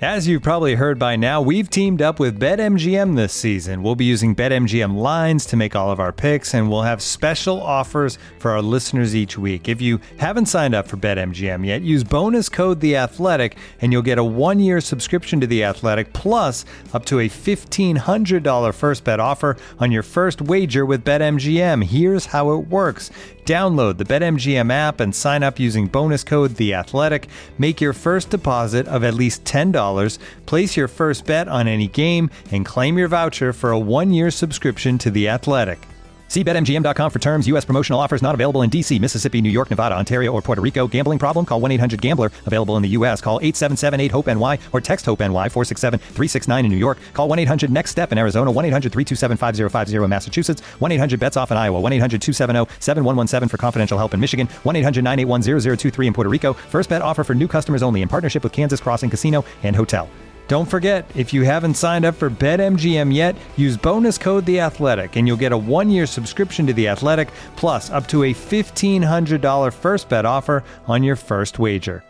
As you've probably heard by now, we've teamed up with BetMGM this season. We'll be using BetMGM lines to make all of our picks, and we'll have special offers for our listeners each week. If you haven't signed up for BetMGM yet, use bonus code The Athletic, and you'll get a 1-year subscription to The Athletic, plus up to a $1,500 first bet offer on your first wager with BetMGM. Here's how it works. Download the BetMGM app and sign up using bonus code The Athletic. Make your first deposit of at least $10. Place your first bet on any game and claim your voucher for a 1-year subscription to The Athletic. See BetMGM.com for terms. U.S. promotional offers not available in D.C., Mississippi, New York, Nevada, Ontario, or Puerto Rico. Gambling problem? Call 1-800-GAMBLER. Available in the U.S. Call 877-8-HOPE-NY or text HOPE-NY 467-369 in New York. Call 1-800-NEXT-STEP in Arizona. 1-800-327-5050 in Massachusetts. 1-800-BETS-OFF in Iowa. 1-800-270-7117 for confidential help in Michigan. 1-800-981-0023 in Puerto Rico. First bet offer for new customers only in partnership with Kansas Crossing Casino and Hotel. Don't forget, if you haven't signed up for BetMGM yet, use bonus code The Athletic, and you'll get a 1-year subscription to The Athletic, plus up to a $1,500 first bet offer on your first wager.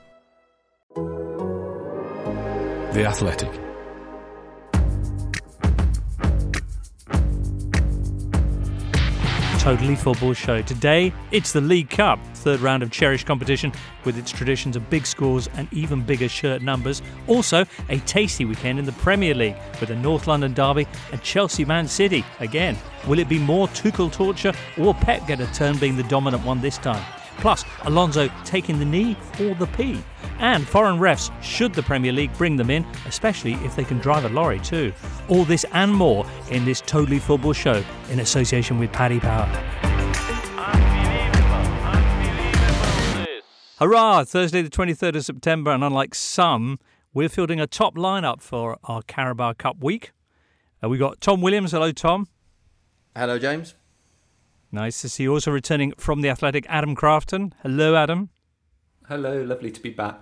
The Athletic. Totally Football Show. Today, it's the League Cup, third round of cherished competition with its traditions of big scores and even bigger shirt numbers. Also, a tasty weekend in the Premier League with a North London derby and Chelsea-Man City again. Will it be more Tuchel torture, or will Pep get a turn being the dominant one this time? Plus, Alonso taking the knee or the P. And foreign refs, should the Premier League bring them in, especially if they can drive a lorry too. All this and more in this Totally Football Show in association with Paddy Power. Hurrah! Thursday the 23rd of September, and unlike some, we're fielding a top lineup for our Carabao Cup week. We've got Tom Williams. Hello, Tom. Hello, James. Nice to see you. Also returning from The Athletic, Adam Crafton. Hello, Adam. Hello, lovely to be back.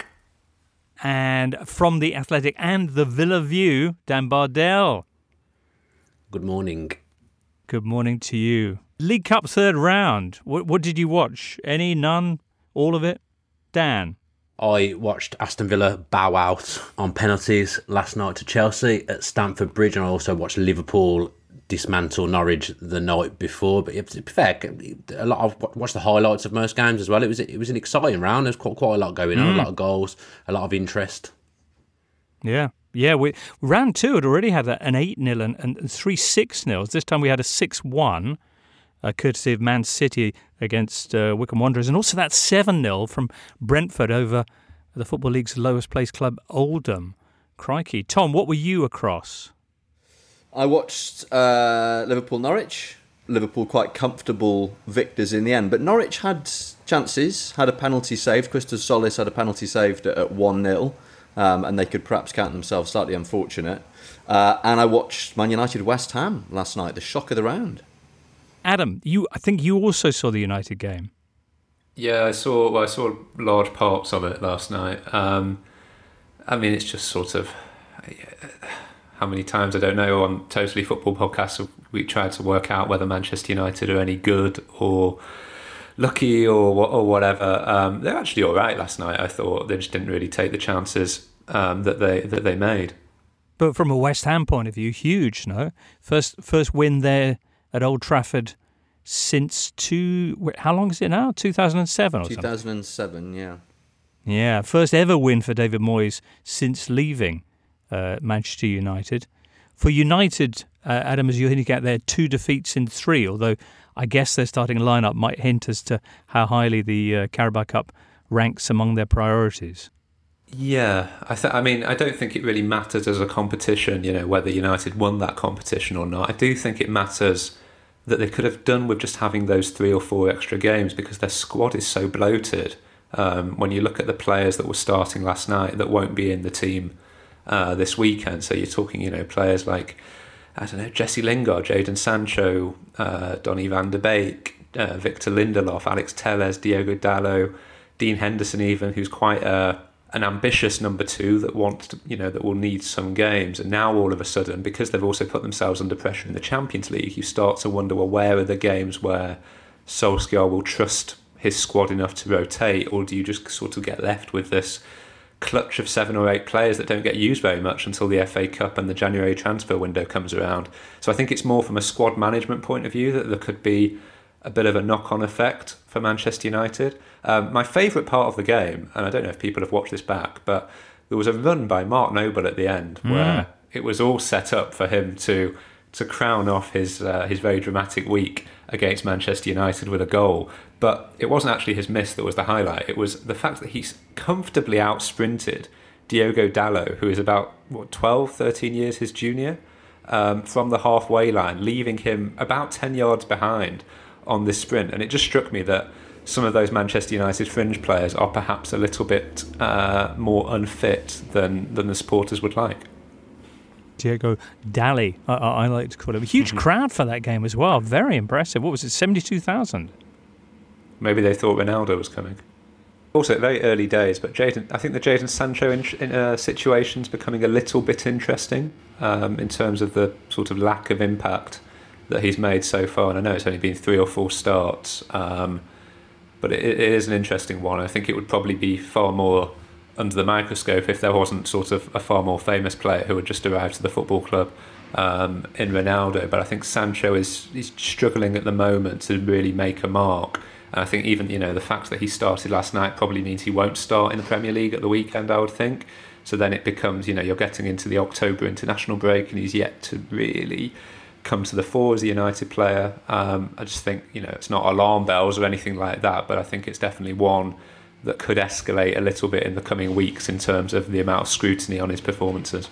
And from The Athletic and the Villa View, Dan Bardell. Good morning. Good morning to you. League Cup third round. What did you watch? Any? None? All of it? Dan? I watched Aston Villa bow out on penalties last night to Chelsea at Stamford Bridge, and I also watched Liverpool dismantle Norwich the night before. But to be fair, I've watched the highlights of most games as well. It was an exciting round. There's quite a lot going on, a lot of goals, a lot of interest. Yeah. Round two had already had an 8-0 and 3 6-0s. This time we had a 6-1, courtesy of Man City against Wycombe Wanderers, and also that 7-0 from Brentford over the Football League's lowest placed club, Oldham. Crikey. Tom, what were you across? I watched Liverpool-Norwich. Liverpool quite comfortable victors in the end. But Norwich had chances, had a penalty saved. Christos Solis had a penalty saved at 1-0. And they could perhaps count themselves slightly unfortunate. And I watched Man United-West Ham last night, the shock of the round. Adam, I think you also saw the United game. Yeah, I saw large parts of it last night. It's just sort of... How many times, I don't know, on Totally Football podcasts we tried to work out whether Manchester United are any good or lucky or whatever. They're actually all right last night, I thought. They just didn't really take the chances that they made. But from a West Ham point of view, huge, no? First win there at Old Trafford since how long is it now? 2007 or something? 2007, yeah. Yeah, first ever win for David Moyes since leaving Manchester United. For United, Adam, as you indicate, there 2 defeats in 3, although I guess their starting lineup might hint as to how highly the Carabao Cup ranks among their priorities. Yeah, I don't think it really matters as a competition, whether United won that competition or not. I do think it matters that they could have done with just having those 3 or 4 extra games, because their squad is so bloated. When you look at the players that were starting last night that won't be in the team this weekend, so you're talking, players like, Jesse Lingard, Jadon Sancho, Donny van de Beek, Victor Lindelof, Alex Telles, Diogo Dalot, Dean Henderson even, who's quite an ambitious number 2 that wants to, that will need some games. And now all of a sudden, because they've also put themselves under pressure in the Champions League, you start to wonder, well, where are the games where Solskjaer will trust his squad enough to rotate, or do you just sort of get left with this clutch of 7 or 8 players that don't get used very much until the FA Cup and the January transfer window comes around. So I think it's more from a squad management point of view that there could be a bit of a knock-on effect for Manchester United. My favourite part of the game, and I don't know if people have watched this back, but there was a run by Mark Noble at the end where it was all set up for him to crown off his very dramatic week against Manchester United with a goal. But it wasn't actually his miss that was the highlight. It was the fact that he's comfortably out-sprinted Diogo Dalot, who is about 12, 13 years his junior, from the halfway line, leaving him about 10 yards behind on this sprint. And it just struck me that some of those Manchester United fringe players are perhaps a little bit more unfit than the supporters would like. Diogo Dalot, I like to call him. A huge crowd for that game as well. Very impressive. What was it, 72,000? Maybe they thought Ronaldo was coming. Also, very early days, but I think the Jadon Sancho situation's becoming a little bit interesting in terms of the sort of lack of impact that he's made so far. And I know it's only been 3 or 4 starts, but it is an interesting one. I think it would probably be far more under the microscope if there wasn't sort of a far more famous player who had just arrived to the football club in Ronaldo. But I think Sancho is struggling at the moment to really make a mark. And I think even, the fact that he started last night probably means he won't start in the Premier League at the weekend, I would think. So then it becomes, you're getting into the October international break and he's yet to really come to the fore as a United player. I just think, it's not alarm bells or anything like that, but I think it's definitely one that could escalate a little bit in the coming weeks in terms of the amount of scrutiny on his performances.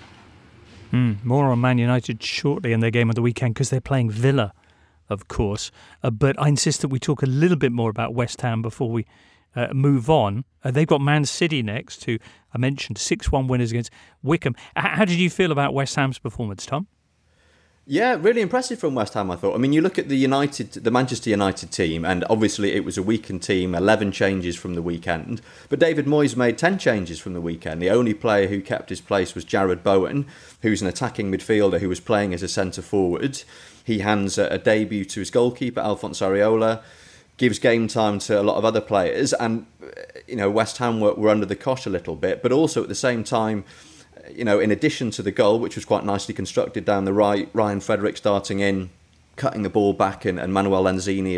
More on Man United shortly in their game of the weekend because they're playing Villa, of course. But I insist that we talk a little bit more about West Ham before we move on. They've got Man City next, who I mentioned, 6-1 winners against Wickham. How did you feel about West Ham's performance, Tom? Yeah, really impressive from West Ham, I thought. I mean, you look at the Manchester United team, and obviously it was a weakened team, 11 changes from the weekend. But David Moyes made 10 changes from the weekend. The only player who kept his place was Jared Bowen, who's an attacking midfielder who was playing as a centre-forward. He hands a debut to his goalkeeper, Alphonse Areola, gives game time to a lot of other players. And, West Ham were under the cosh a little bit, but also at the same time, in addition to the goal, which was quite nicely constructed down the right, Ryan Frederick starting in, cutting the ball back, and Manuel Lanzini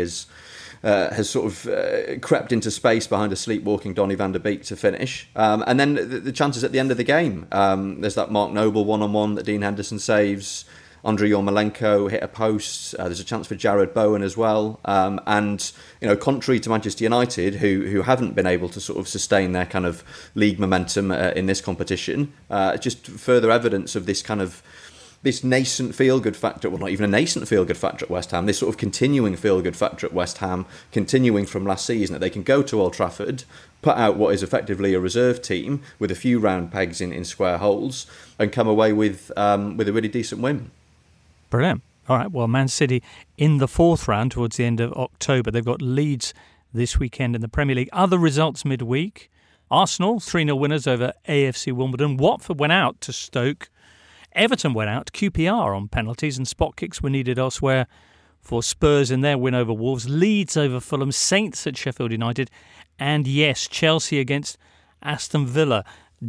has sort of crept into space behind a sleepwalking Donny van der Beek to finish. And then the chances at the end of the game. There's that Mark Noble one-on-one that Dean Henderson saves. Andriy Yarmolenko hit a post. There's a chance for Jared Bowen as well. And, contrary to Manchester United, who haven't been able to sort of sustain their kind of league momentum in this competition, just further evidence of this kind of this nascent feel-good factor, well, not even a nascent feel-good factor at West Ham, this sort of continuing feel-good factor at West Ham, continuing from last season, that they can go to Old Trafford, put out what is effectively a reserve team with a few round pegs in square holes, and come away with a really decent win. Brilliant. All right, well, Man City in the 4th round towards the end of October. They've got Leeds this weekend in the Premier League. Other results midweek. Arsenal, 3-0 winners over AFC Wimbledon. Watford went out to Stoke. Everton went out to QPR on penalties, and spot kicks were needed elsewhere for Spurs in their win over Wolves. Leeds over Fulham. Saints at Sheffield United. And yes, Chelsea against Aston Villa.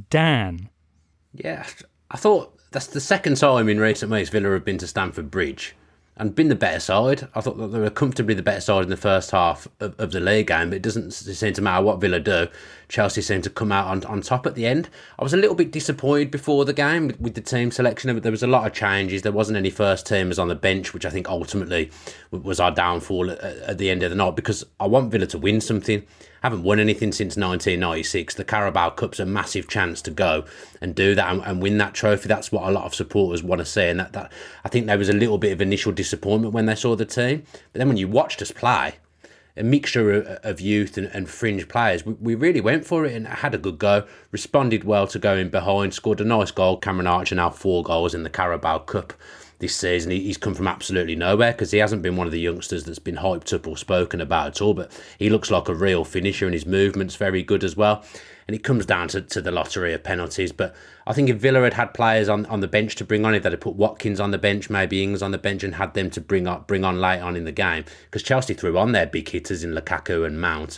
Dan. Yeah, I thought that's the second time in recent weeks Villa have been to Stamford Bridge and been the better side. I thought that they were comfortably the better side in the first half of the league game, but it doesn't seem to matter what Villa do. Chelsea seem to come out on top at the end. I was a little bit disappointed before the game with the team selection. There was a lot of changes. There wasn't any first teamers on the bench, which I think ultimately was our downfall at the end of the night, because I want Villa to win something. Haven't won anything since 1996. The Carabao Cup's a massive chance to go and do that and win that trophy. That's what a lot of supporters want to see, and that I think there was a little bit of initial disappointment when they saw the team. But then when you watched us play, a mixture of youth and fringe players, we really went for it and had a good go, responded well to going behind, scored a nice goal. Cameron Archer now 4 goals in the Carabao Cup this season. He's come from absolutely nowhere, because he hasn't been one of the youngsters that's been hyped up or spoken about at all, but he looks like a real finisher, and his movement's very good as well. And it comes down to the lottery of penalties. But I think if Villa had players on the bench to bring on, if they'd have put Watkins on the bench, maybe Ings on the bench, and had them to bring on late on in the game, because Chelsea threw on their big hitters in Lukaku and Mount,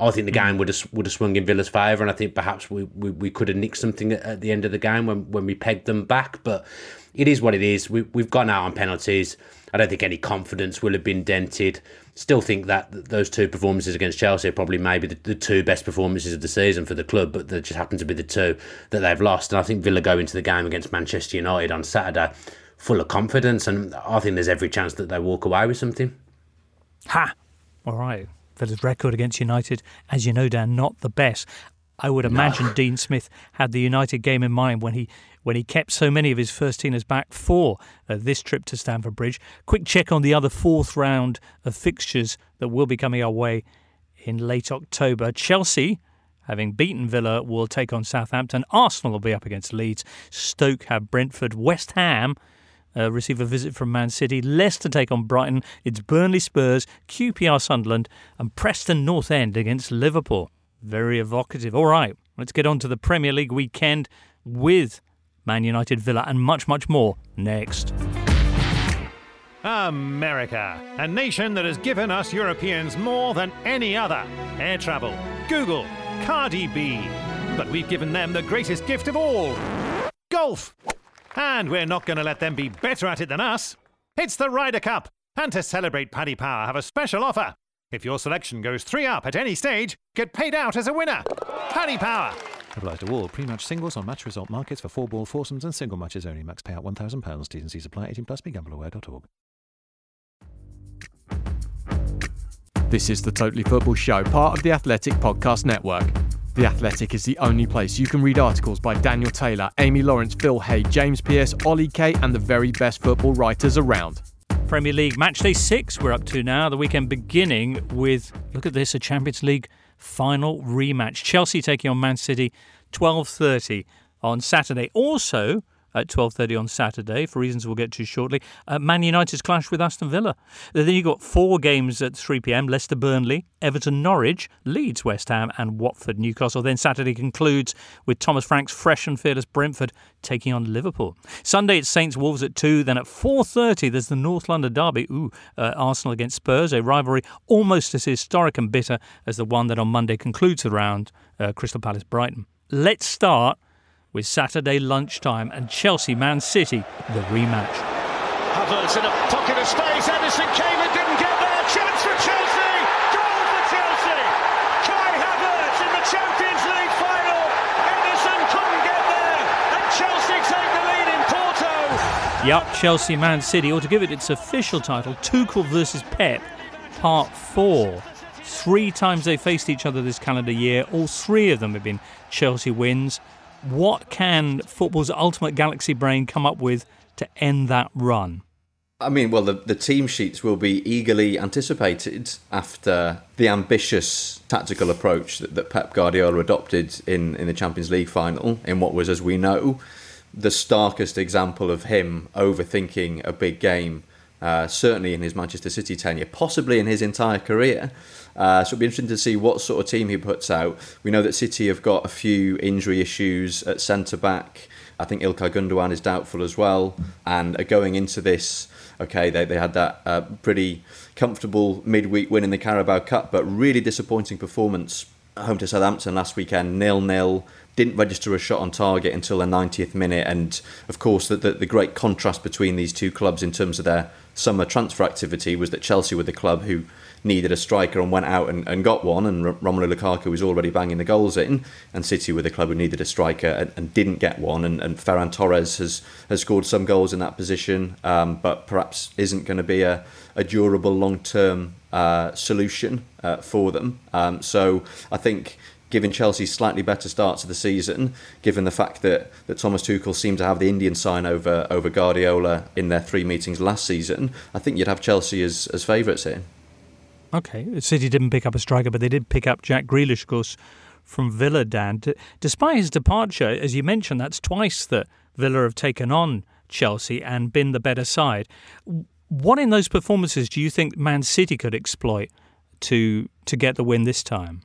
I think the game would have swung in Villa's favour, and I think perhaps we could have nicked something at the end of the game when we pegged them back. But it is what it is. We've gone out on penalties. I don't think any confidence will have been dented. Still think that those two performances against Chelsea are probably maybe the two best performances of the season for the club, but they just happen to be the two that they've lost. And I think Villa go into the game against Manchester United on Saturday full of confidence, and I think there's every chance that they walk away with something. Ha! All right. Villa's record against United, as you know, Dan, not the best. I would imagine Dean Smith had the United game in mind when he kept so many of his first teamers back for this trip to Stamford Bridge. Quick check on the other fourth round of fixtures that will be coming our way in late October. Chelsea, having beaten Villa, will take on Southampton. Arsenal will be up against Leeds. Stoke have Brentford. West Ham receive a visit from Man City. Leicester take on Brighton. It's Burnley Spurs, QPR Sunderland, and Preston North End against Liverpool. Very evocative. All right, let's get on to the Premier League weekend with Man United, Villa, and much, much more next. America, a nation that has given us Europeans more than any other. Air travel, Google, Cardi B. But we've given them the greatest gift of all, golf. And we're not going to let them be better at it than us. It's the Ryder Cup. And to celebrate, Paddy Power have a special offer. If your selection goes 3 up at any stage, get paid out as a winner. Paddy Power. Applies to all pre-match singles on match result markets for 4-ball foursomes and single matches only. Max payout £1,000. T's and C's apply. 18 plus. BeGambleAware.org. This is the Totally Football Show, part of the Athletic Podcast Network. The Athletic is the only place you can read articles by Daniel Taylor, Amy Lawrence, Phil Hay, James Pearce, Ollie Kay, and the very best football writers around. Premier League Matchday 6 we're up to now. The weekend beginning with, look at this, a Champions League final rematch. Chelsea taking on Man City, 12:30 on Saturday. Also at 12:30 on Saturday, for reasons we'll get to shortly, Man United's clash with Aston Villa. Then you've got 4 games at 3 p.m, Leicester Burnley, Everton Norwich, Leeds West Ham and Watford Newcastle. Then Saturday concludes with Thomas Frank's fresh and fearless Brentford taking on Liverpool. Sunday it's Saints Wolves at 2, then at 4:30 there's the North London derby, Arsenal against Spurs, a rivalry almost as historic and bitter as the one that on Monday concludes the round, Crystal Palace Brighton. Let's start with Saturday lunchtime and Chelsea Man City, the rematch. Havertz in a pocket of space, Edison came and didn't get there, chance for Chelsea, goal for Chelsea, Kai Havertz in the Champions League final, Edison couldn't get there, and Chelsea take the lead in Porto. Yup, Chelsea Man City, or to give it its official title, Tuchel versus Pep, Part 4. 3 times they faced each other this calendar year, all 3 of them have been Chelsea wins. What can football's ultimate galaxy brain come up with to end that run? I mean, well, the team sheets will be eagerly anticipated after the ambitious tactical approach that Pep Guardiola adopted in the Champions League final, in what was, as we know, the starkest example of him overthinking a big game, certainly in his Manchester City tenure, possibly in his entire career. So it'll be interesting to see what sort of team he puts out. We know that City have got a few injury issues at centre-back. I think Ilkay Gundogan is doubtful as well. And going into this, okay, they had that pretty comfortable midweek win in the Carabao Cup, but really disappointing performance home to Southampton last weekend, 0-0. Didn't register a shot on target until the 90th minute. And of course, the great contrast between these two clubs in terms of their summer transfer activity was that Chelsea were the club who needed a striker and went out and got one, and Romelu Lukaku was already banging the goals in, and City were the club who needed a striker and didn't get one, and Ferran Torres has scored some goals in that position, but perhaps isn't going to be a durable long-term solution for them. So I think given Chelsea's slightly better start to the season, given the fact that Thomas Tuchel seemed to have the Indian sign over Guardiola in their 3 meetings last season, I think you'd have Chelsea as favourites here. Okay, City didn't pick up a striker, but they did pick up Jack Grealish, of course, from Villa, Dan. Despite his departure, as you mentioned, that's twice that Villa have taken on Chelsea and been the better side. What in those performances do you think Man City could exploit to get the win this time?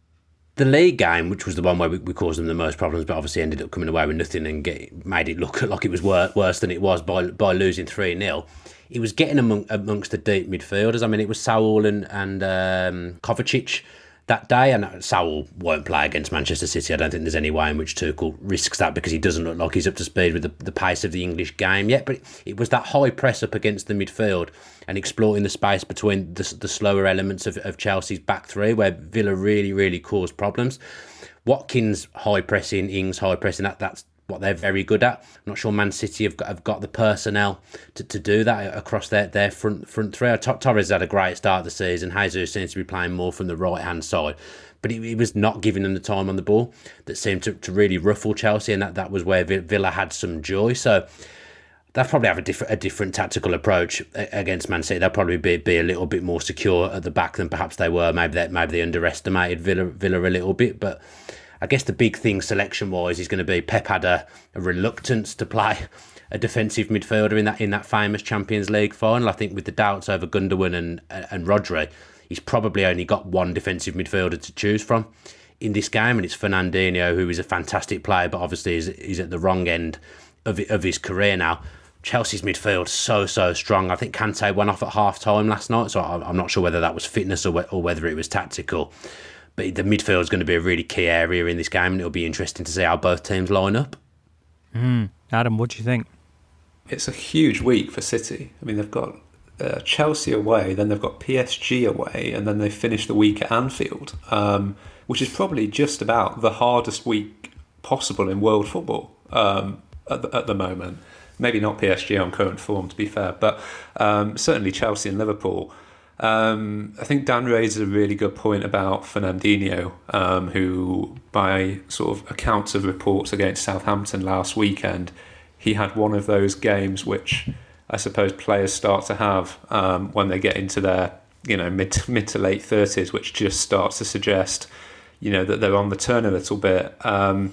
The league game, which was the one where we caused them the most problems, but obviously ended up coming away with nothing and made it look like it was worse than it was by losing 3-0. It was getting amongst the deep midfielders. I mean, it was Saul and Kovacic that day, and Saul won't play against Manchester City. I don't think there's any way in which Tuchel risks that because he doesn't look like he's up to speed with the pace of the English game yet. But it was that high press up against the midfield and exploiting the space between the slower elements of Chelsea's back three where Villa really, really caused problems. Watkins high pressing, Ings high pressing, that's what they're very good at. I'm not sure Man City have got the personnel to do that across their front three. Torres had a great start of the season. Jesus seems to be playing more from the right-hand side. But he was not giving them the time on the ball that seemed to really ruffle Chelsea, and that was where Villa had some joy. So they'll probably have a different tactical approach against Man City. They'll probably be a little bit more secure at the back than perhaps they were. Maybe they underestimated Villa a little bit, but I guess the big thing selection-wise is going to be Pep had a reluctance to play a defensive midfielder in that famous Champions League final. I think with the doubts over Gundogan and Rodri, he's probably only got one defensive midfielder to choose from in this game, and it's Fernandinho, who is a fantastic player, but obviously is at the wrong end of his career now. Chelsea's midfield so strong. I think Kante went off at half-time last night, so I'm not sure whether that was fitness or whether it was tactical. But the midfield is going to be a really key area in this game, and it'll be interesting to see how both teams line up. Adam, what do you think? It's a huge week for City. I mean, they've got Chelsea away, then they've got PSG away, and then they finish the week at Anfield, which is probably just about the hardest week possible in world football at the moment. Maybe not PSG on current form, to be fair, but certainly Chelsea and Liverpool. I think Dan raises a really good point about Fernandinho, who, by sort of accounts of reports against Southampton last weekend, he had one of those games which I suppose players start to have when they get into their mid to late 30s, which just starts to suggest that they're on the turn a little bit. I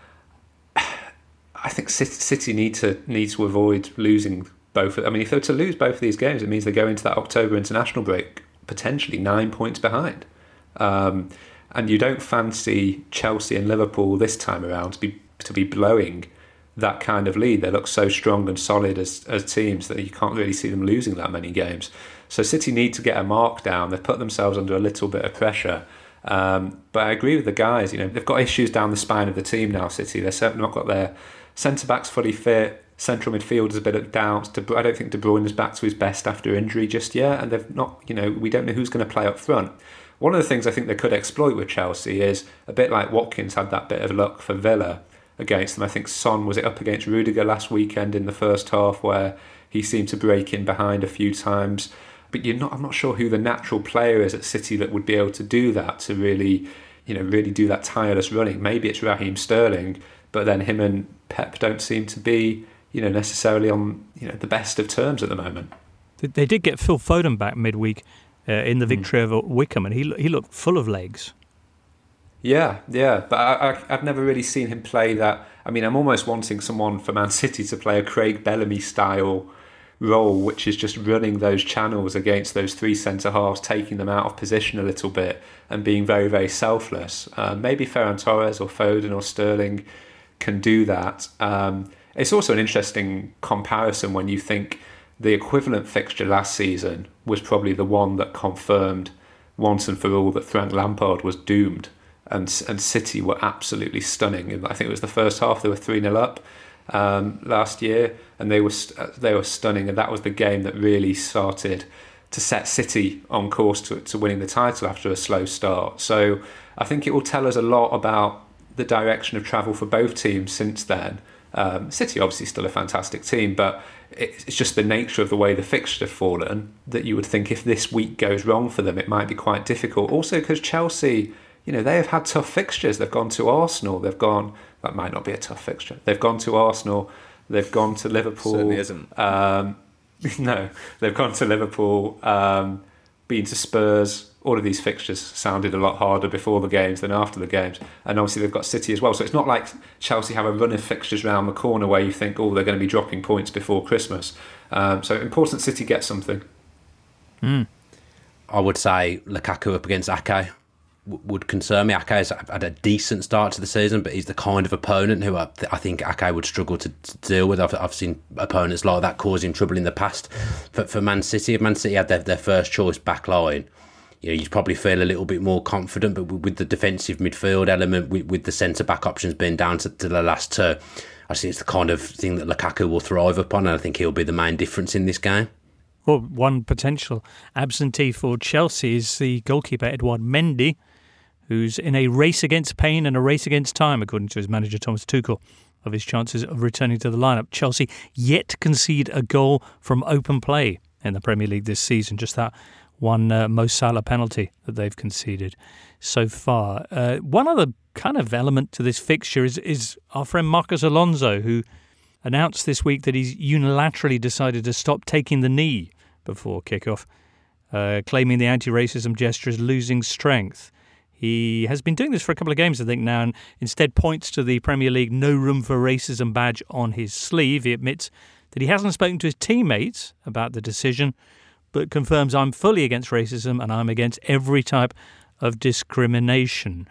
think City need to avoid losing both. I mean, if they're to lose both of these games, it means they go into that October international break potentially 9 points behind. And you don't fancy Chelsea and Liverpool this time around to be blowing that kind of lead. They look so strong and solid as teams that you can't really see them losing that many games. So City need to get a mark down. They've put themselves under a little bit of pressure. But I agree with the guys. They've got issues down the spine of the team now, City. They've certainly not got their centre-backs fully fit. Central midfield is a bit of doubts. I don't think De Bruyne is back to his best after injury just yet, and they've not. We don't know who's going to play up front. One of the things I think they could exploit with Chelsea is a bit like Watkins had that bit of luck for Villa against them. I think Son was it up against Rudiger last weekend in the first half where he seemed to break in behind a few times. But I'm not sure who the natural player is at City that would be able to do that, to really do that tireless running. Maybe it's Raheem Sterling, but then him and Pep don't seem to be necessarily on the best of terms at the moment. They did get Phil Foden back midweek in the victory over Wickham, and he looked full of legs. Yeah, but I've never really seen him play that. I mean, I'm almost wanting someone for Man City to play a Craig Bellamy style role, which is just running those channels against those three centre-halves, taking them out of position a little bit and being very, very selfless. Maybe Ferran Torres or Foden or Sterling can do that. It's also an interesting comparison when you think the equivalent fixture last season was probably the one that confirmed once and for all that Frank Lampard was doomed, and City were absolutely stunning. I think it was the first half they were 3-0 up last year, and they were stunning, and that was the game that really started to set City on course to winning the title after a slow start. So I think it will tell us a lot about the direction of travel for both teams since then. City obviously still a fantastic team, but it's just the nature of the way the fixtures have fallen that you would think if this week goes wrong for them, it might be quite difficult. Also because Chelsea, they have had tough fixtures. They've gone to Arsenal. That might not be a tough fixture. They've gone to Arsenal. They've gone to Liverpool. Certainly isn't. No, they've gone to Liverpool, been to Spurs. All of these fixtures sounded a lot harder before the games than after the games. And obviously they've got City as well. So it's not like Chelsea have a run of fixtures round the corner where you think, they're going to be dropping points before Christmas. So important City get something. I would say Lukaku up against Ake would concern me. Ake has had a decent start to the season, but he's the kind of opponent who I think Ake would struggle to deal with. I've seen opponents like that causing trouble in the past. For Man City, if Man City had their first choice back line, you probably feel a little bit more confident, but with the defensive midfield element, with the centre-back options being down to the last two, I think it's the kind of thing that Lukaku will thrive upon, and I think he'll be the main difference in this game. Well, one potential absentee for Chelsea is the goalkeeper, Edouard Mendy, who's in a race against pain and a race against time, according to his manager, Thomas Tuchel, of his chances of returning to the lineup. Chelsea yet to concede a goal from open play in the Premier League this season, just that one Mo Salah penalty that they've conceded so far. One other kind of element to this fixture is our friend Marcos Alonso, who announced this week that he's unilaterally decided to stop taking the knee before kickoff, claiming the anti-racism gesture is losing strength. He has been doing this for a couple of games, I think, now, and instead points to the Premier League no room for racism badge on his sleeve. He admits that he hasn't spoken to his teammates about the decision, but confirms, I'm fully against racism and I'm against every type of discrimination.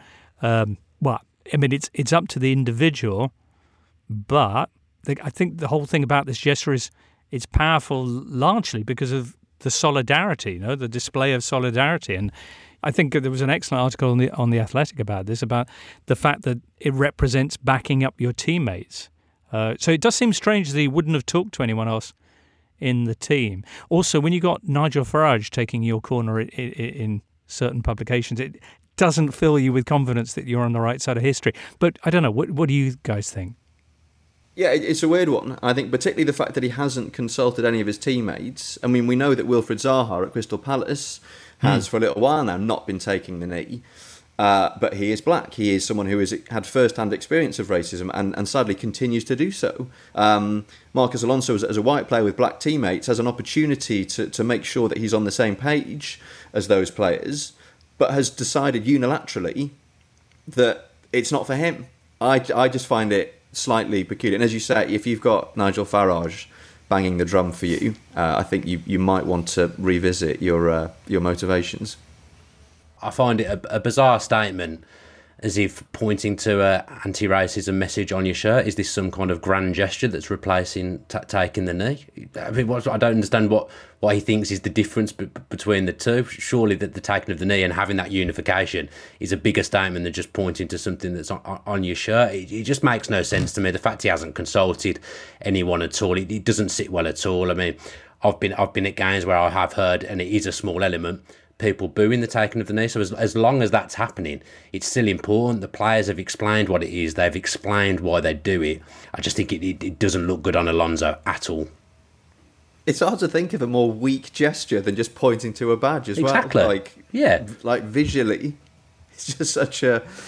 It's up to the individual, but I think the whole thing about this gesture is it's powerful largely because of the solidarity, the display of solidarity. And I think there was an excellent article on the Athletic about this, about the fact that it represents backing up your teammates. So it does seem strange that he wouldn't have talked to anyone else in the team. Also, when you got Nigel Farage taking your corner in certain publications, it doesn't fill you with confidence that you're on the right side of history. But I don't know, what do you guys think? Yeah, it's a weird one. I think particularly the fact that he hasn't consulted any of his teammates. I mean, we know that Wilfried Zaha at Crystal Palace has for a little while now not been taking the knee. But he is black. He is someone who has had first-hand experience of racism and sadly continues to do so. Marcos Alonso, as a white player with black teammates, has an opportunity to make sure that he's on the same page as those players, but has decided unilaterally that it's not for him. I just find it slightly peculiar. And as you say, if you've got Nigel Farage banging the drum for you, I think you might want to revisit your motivations. I find it a bizarre statement, as if pointing to an anti-racism message on your shirt. Is this some kind of grand gesture that's replacing taking the knee? I mean, I don't understand what he thinks is the difference between the two. Surely that the taking of the knee and having that unification is a bigger statement than just pointing to something that's on your shirt. It just makes no sense to me. The fact he hasn't consulted anyone at all, it doesn't sit well at all. I mean, I've been at games where I have heard, and it is a small element, people booing the taking of the knee. So as long as that's happening, it's still important. The players have explained what it is. They've explained why they do it. I just think it doesn't look good on Alonso at all. It's hard to think of a more weak gesture than just pointing to a badge as well. Exactly. Like visually, it's just such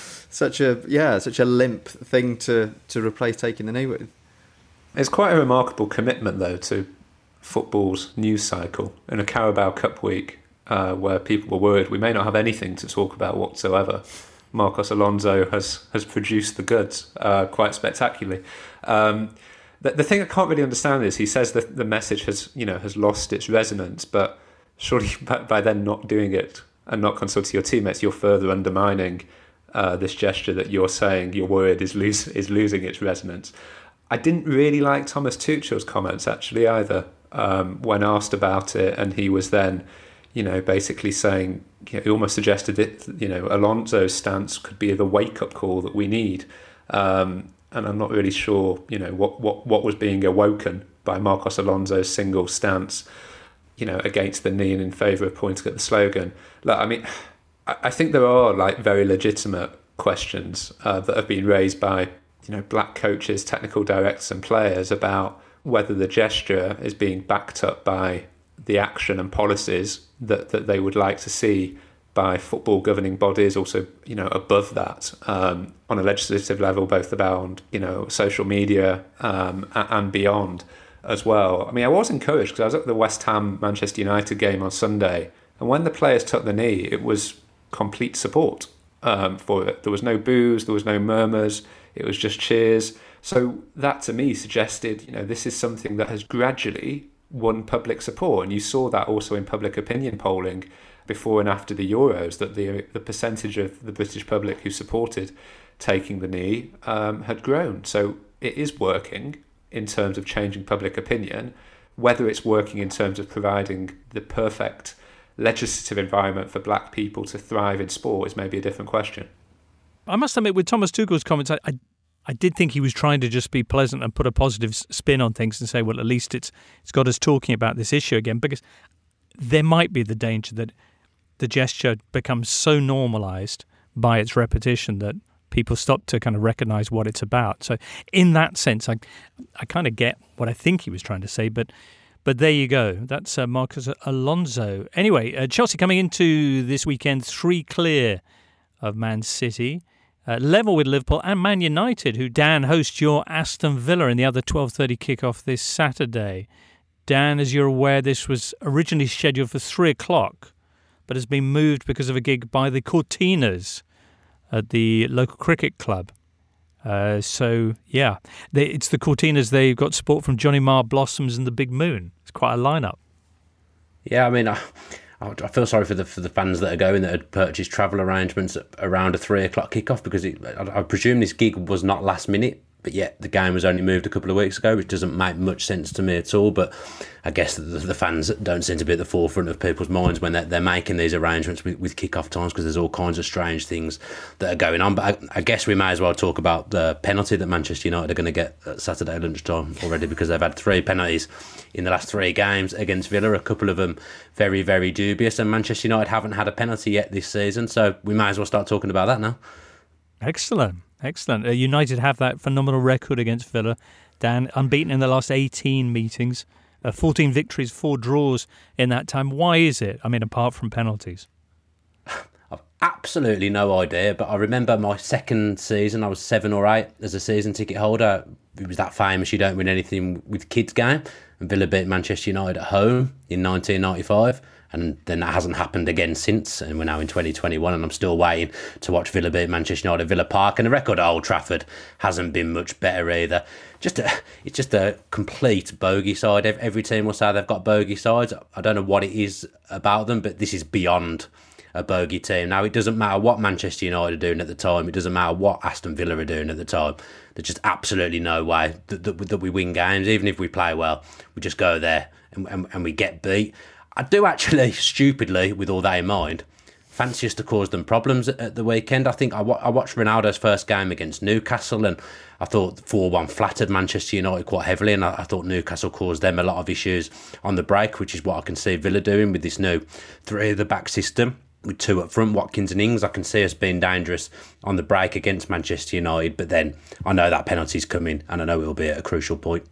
a limp thing to replace taking the knee with. It's quite a remarkable commitment, though, to football's news cycle in a Carabao Cup week. Where people were worried we may not have anything to talk about whatsoever. Marcos Alonso has produced the goods quite spectacularly. The thing I can't really understand is he says that the message has lost its resonance, but surely by then not doing it and not consulting your teammates, you're further undermining this gesture that you're saying you're worried is losing its resonance. I didn't really like Thomas Tuchel's comments actually either when asked about it, and he was then basically saying, he almost suggested that, Alonso's stance could be the wake-up call that we need. And I'm not really sure, what was being awoken by Marcos Alonso's single stance, against the knee and in favour of pointing at the slogan. Look, I mean, I think there are, very legitimate questions that have been raised by, black coaches, technical directors and players about whether the gesture is being backed up by the action and policies that they would like to see by football governing bodies, also above that on a legislative level, both about social media and beyond as well. I mean, I was encouraged because I was at the West Ham Manchester United game on Sunday, and when the players took the knee, it was complete support for it. There was no boos, there was no murmurs, it was just cheers. So that to me suggested this is something that has gradually won public support, and you saw that also in public opinion polling before and after the Euros, that the percentage of the British public who supported taking the knee had grown. So it is working in terms of changing public opinion. Whether it's working in terms of providing the perfect legislative environment for black people to thrive in sport is maybe a different question. I must admit, with Thomas Tuchel's comments, I did think he was trying to just be pleasant and put a positive spin on things and say, well, at least it's got us talking about this issue again, because there might be the danger that the gesture becomes so normalised by its repetition that people stop to kind of recognise what it's about. So in that sense, I kind of get what I think he was trying to say, but there you go. That's Marcos Alonso. Anyway, Chelsea coming into this weekend 3 clear of Man City, level with Liverpool and Man United, who, Dan, host your Aston Villa in the other 12:30 kickoff this Saturday. Dan, as you're aware, this was originally scheduled for 3 o'clock, but has been moved because of a gig by the Cortinas at the local cricket club. It's the Cortinas. They've got support from Johnny Marr, Blossoms and the Big Moon. It's quite a lineup. Yeah, I mean, I feel sorry for the fans that are going that had purchased travel arrangements around a 3 o'clock kickoff, because I presume this gig was not last minute, but yet the game was only moved a couple of weeks ago, which doesn't make much sense to me at all. But I guess the fans don't seem to be at the forefront of people's minds when they're making these arrangements with kick-off times, because there's all kinds of strange things that are going on. But I guess we may as well talk about the penalty that Manchester United are going to get at Saturday lunchtime already, because they've had 3 penalties in the last 3 games against Villa, a couple of them very, very dubious, and Manchester United haven't had a penalty yet this season, so we may as well start talking about that now. Excellent. United have that phenomenal record against Villa, Dan, unbeaten in the last 18 meetings, 14 victories, 4 draws in that time. Why is it? I mean, apart from penalties. I've absolutely no idea, but I remember my second season, I was 7 or 8 as a season ticket holder. It was that famous "you don't win anything with kids" game, and Villa beat Manchester United at home in 1995. And then that hasn't happened again since, and we're now in 2021, and I'm still waiting to watch Villa beat Manchester United at Villa Park, and the record at Old Trafford hasn't been much better either. It's just a complete bogey side. Every team will say they've got bogey sides. I don't know what it is about them, but this is beyond a bogey team. Now, it doesn't matter what Manchester United are doing at the time. It doesn't matter what Aston Villa are doing at the time. There's just absolutely no way that we win games. Even if we play well, we just go there and we get beat. I do actually, stupidly, with all that in mind, fancy us to cause them problems at the weekend. I think I watched Ronaldo's first game against Newcastle, and I thought 4-1 flattered Manchester United quite heavily, and I thought Newcastle caused them a lot of issues on the break, which is what I can see Villa doing with this new 3 at the back system with 2 up front, Watkins and Ings. I can see us being dangerous on the break against Manchester United, but then I know that penalty's coming, and I know it will be at a crucial point.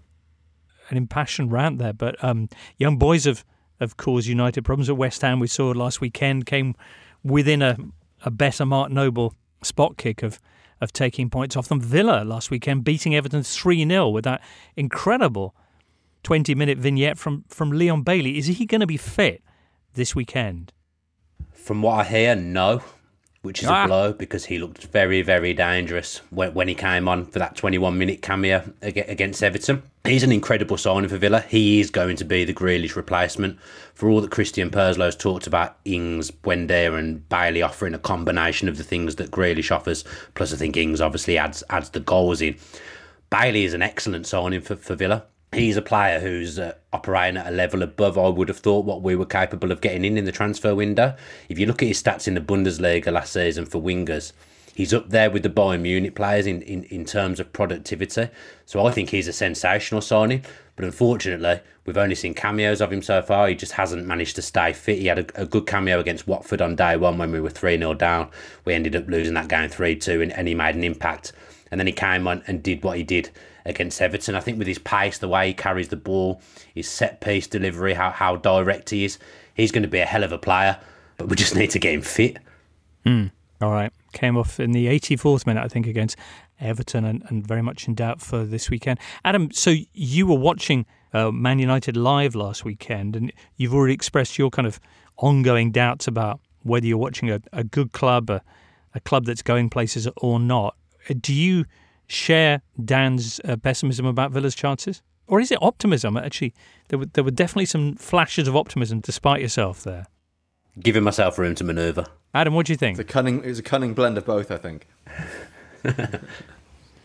An impassioned rant there, but young boys have caused United problems at West Ham. We saw last weekend, came within a better Mark Noble spot kick of taking points off them. Villa last weekend beating Everton 3-0 with that incredible 20-minute vignette from Leon Bailey. Is he going to be fit this weekend? From what I hear, no, which is a blow, because he looked very, very dangerous when he came on for that 21-minute cameo against Everton. He's an incredible signing for Villa. He is going to be the Grealish replacement. For all that Christian Perslow's talked about Ings, Buendia and Bailey offering a combination of the things that Grealish offers, plus I think Ings obviously adds the goals in. Bailey is an excellent signing for Villa. He's a player who's operating at a level above, I would have thought, what we were capable of getting in the transfer window. If you look at his stats in the Bundesliga last season for wingers, he's up there with the Bayern Munich players in terms of productivity. So I think he's a sensational signing. But unfortunately, we've only seen cameos of him so far. He just hasn't managed to stay fit. He had a good cameo against Watford on day one when we were 3-0 down. We ended up losing that game 3-2, and he made an impact. And then he came on and did what he did against Everton. I think with his pace, the way he carries the ball, his set-piece delivery, how direct he is, he's going to be a hell of a player. But we just need to get him fit. All right. Came off in the 84th minute, I think, against Everton, and very much in doubt for this weekend. Adam, so you were watching Man United live last weekend, and you've already expressed your kind of ongoing doubts about whether you're watching a good club, a club that's going places or not. Do you share Dan's pessimism about Villa's chances? Or is it optimism? Actually, there were definitely some flashes of optimism despite yourself there. Giving myself room to manoeuvre. Adam, what do you think? It's a cunning blend of both, I think.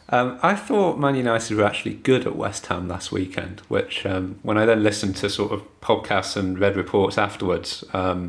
I thought Man United were actually good at West Ham last weekend, which when I then listened to sort of podcasts and read reports afterwards,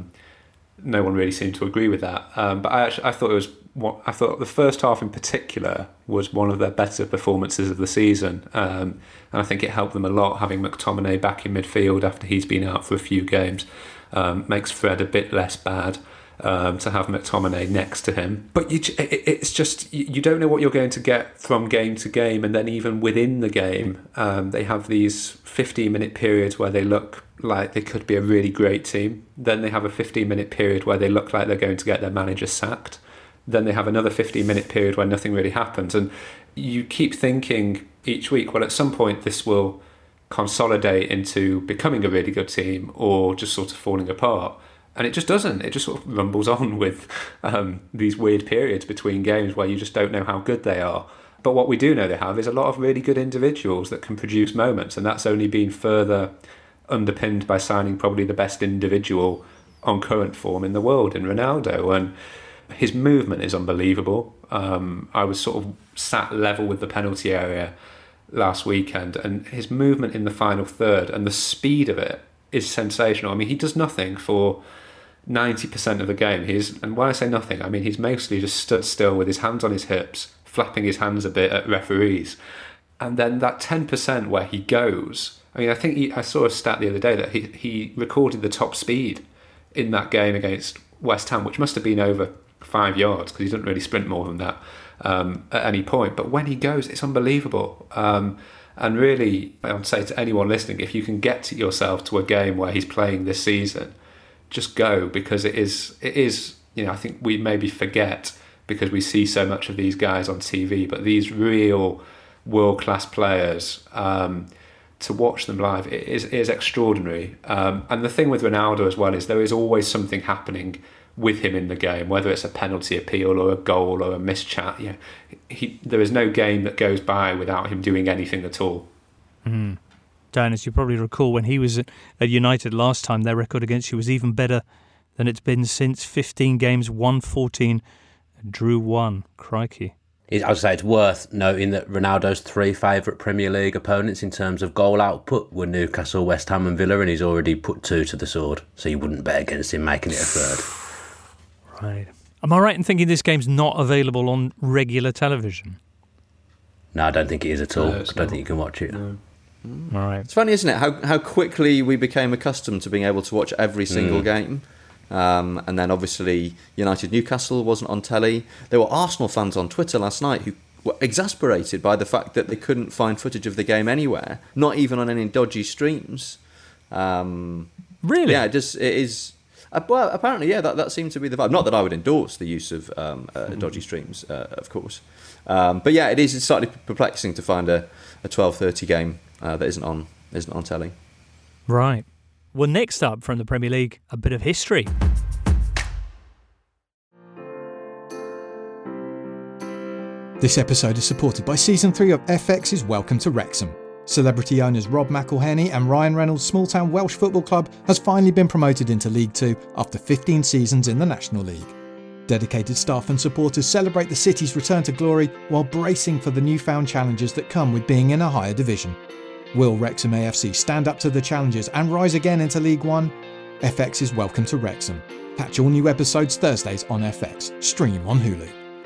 no one really seemed to agree with that. But I thought the first half in particular was one of their better performances of the season, and I think it helped them a lot having McTominay back in midfield after he's been out for a few games. Makes Fred a bit less bad. To have McTominay next to him. But it's just, you don't know what you're going to get from game to game, and then even within the game, they have these 15-minute periods where they look like they could be a really great team. Then they have a 15-minute period where they look like they're going to get their manager sacked. Then they have another 15-minute period where nothing really happens. And you keep thinking each week, well, at some point this will consolidate into becoming a really good team or just sort of falling apart. And it just doesn't. It just sort of rumbles on with these weird periods between games where you just don't know how good they are. But what we do know they have is a lot of really good individuals that can produce moments, and that's only been further underpinned by signing probably the best individual on current form in the world in Ronaldo. And his movement is unbelievable. I was sort of sat level with the penalty area last weekend, and his movement in the final third and the speed of it is sensational. I mean, he does nothing for 90% of the game. And when I say nothing, I mean he's mostly just stood still with his hands on his hips, flapping his hands a bit at referees. And then that 10% where he goes, I mean, I think I saw a stat the other day that he recorded the top speed in that game against West Ham, which must have been over 5 yards, because he doesn't really sprint more than that at any point. But when he goes, it's unbelievable. And really, I would say to anyone listening, if you can get yourself to a game where he's playing this season, just go, because it is, I think we maybe forget because we see so much of these guys on TV, but these real world-class players, to watch them live, it is extraordinary. And the thing with Ronaldo as well is there is always something happening with him in the game, whether it's a penalty appeal or a goal or a missed chat. There is no game that goes by without him doing anything at all. Dan, as you probably recall, when he was at United last time, their record against you was even better than it's been since. 15 games, won 14, drew 1. Crikey. I would say it's worth noting that Ronaldo's 3 favourite Premier League opponents in terms of goal output were Newcastle, West Ham and Villa, and he's already put 2 to the sword, so you wouldn't bet against him making it a third. Right. Am I right in thinking this game's not available on regular television? No, I don't think it is at all. No, I don't think you can watch it. No. All right. It's funny, isn't it, how quickly we became accustomed to being able to watch every single game. And then obviously United-Newcastle wasn't on telly. There were Arsenal fans on Twitter last night who were exasperated by the fact that they couldn't find footage of the game anywhere, not even on any dodgy streams. Really? Yeah, it is. Well, apparently, yeah, that seemed to be the vibe. Not that I would endorse the use of dodgy streams, of course. But yeah, it's slightly perplexing to find a 12:30 game that isn't on telly. Right. Well, next up from the Premier League, a bit of history. This episode is supported by Season 3 of FX's Welcome to Wrexham. Celebrity owners Rob McElhenney and Ryan Reynolds' small-town Welsh football club has finally been promoted into League 2 after 15 seasons in the National League. Dedicated staff and supporters celebrate the city's return to glory while bracing for the newfound challenges that come with being in a higher division. Will Wrexham AFC stand up to the challenges and rise again into League 1? FX is Welcome to Wrexham. Catch all new episodes Thursdays on FX. Stream on Hulu.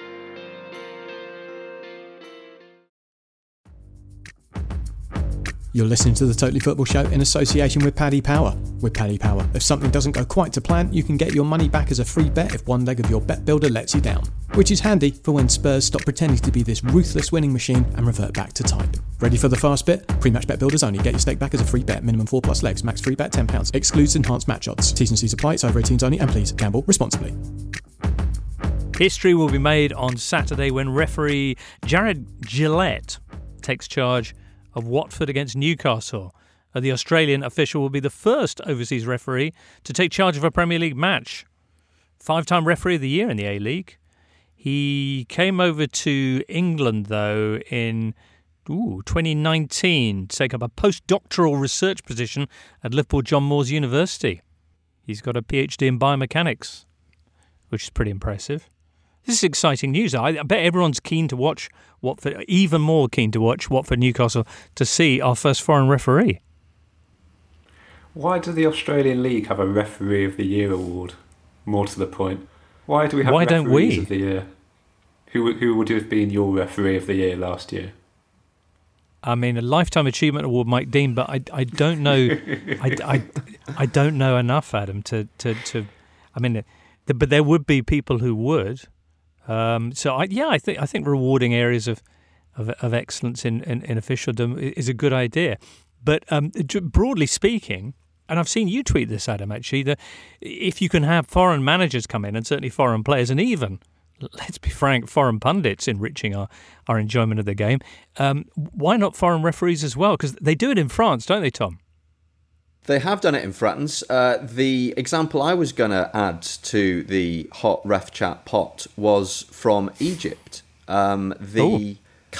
You're listening to the Totally Football Show in association with Paddy Power. With Paddy Power, if something doesn't go quite to plan, you can get your money back as a free bet if one leg of your bet builder lets you down. Which is handy for when Spurs stop pretending to be this ruthless winning machine and revert back to type. Ready for the fast bit? Pre-match bet builders only. Get your stake back as a free bet. Minimum 4+ legs. Max free bet £10. Excludes enhanced match odds. T's and C's apply. It's over 18s only. And please gamble responsibly. History will be made on Saturday when referee Jared Gillette takes charge of Watford against Newcastle. The Australian official will be the first overseas referee to take charge of a Premier League match. 5-time referee of the year in the A-League. He came over to England, though, in 2019 to take up a postdoctoral research position at Liverpool John Moores University. He's got a PhD in biomechanics, which is pretty impressive. This is exciting news. I bet everyone's keen to watch Watford, even more keen to watch Watford Newcastle to see our first foreign referee. Why does the Australian League have a Referee of the Year award? More to the point, why do we have Referees of the Year? Who would have been your Referee of the Year last year? I mean, a Lifetime Achievement Award, Mike Dean, but I don't know. I don't know enough, Adam, to. I mean, but there would be people who would. So I think rewarding areas of excellence in officialdom is a good idea. But broadly speaking, and I've seen you tweet this, Adam, actually, that if you can have foreign managers come in and certainly foreign players and even, let's be frank, foreign pundits enriching our enjoyment of the game, why not foreign referees as well? Because they do it in France, don't they, Tom? They have done it in France. The example I was going to add to the hot ref chat pot was from Egypt. The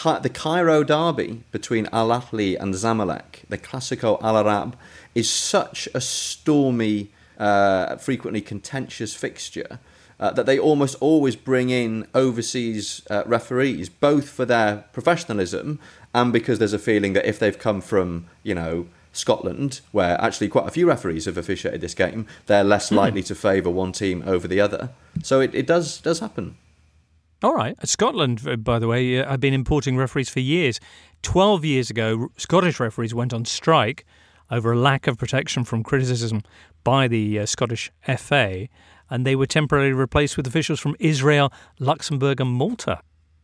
Cairo derby between Al Ahly and Zamalek, the Classico Al Arab, is such a stormy, frequently contentious fixture that they almost always bring in overseas referees, both for their professionalism and because there's a feeling that if they've come from, Scotland, where actually quite a few referees have officiated this game, they're less likely to favour one team over the other. So it does happen. All right. Scotland, by the way, have been importing referees for years. 12 years ago, Scottish referees went on strike over a lack of protection from criticism by the Scottish FA, and they were temporarily replaced with officials from Israel, Luxembourg and Malta.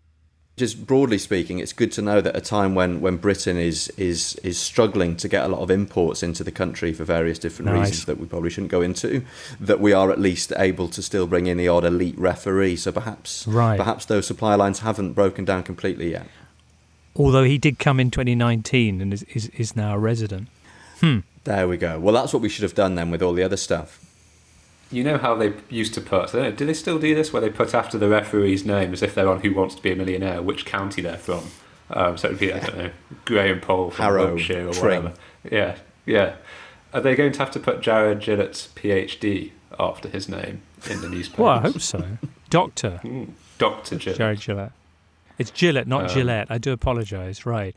Just broadly speaking, it's good to know that at a time when Britain is struggling to get a lot of imports into the country for various different reasons that we probably shouldn't go into, that we are at least able to still bring in the odd elite referee. So perhaps those supply lines haven't broken down completely yet. Although he did come in 2019 and is now a resident. There we go. Well, that's what we should have done then with all the other stuff. You know how they used to put, do they still do this, where they put after the referee's name, as if they're on Who Wants to Be a Millionaire, which county they're from? So it would be, I don't know, Graham Poll from Harrow, Wiltshire or Tring. whatever. Yeah. Are they going to have to put Jared Gillett's PhD after his name in the newspapers? Well, I hope so. Dr. Dr. Gillett. Jared Gillett. It's Gillett, not Gillette. I do apologise. Right.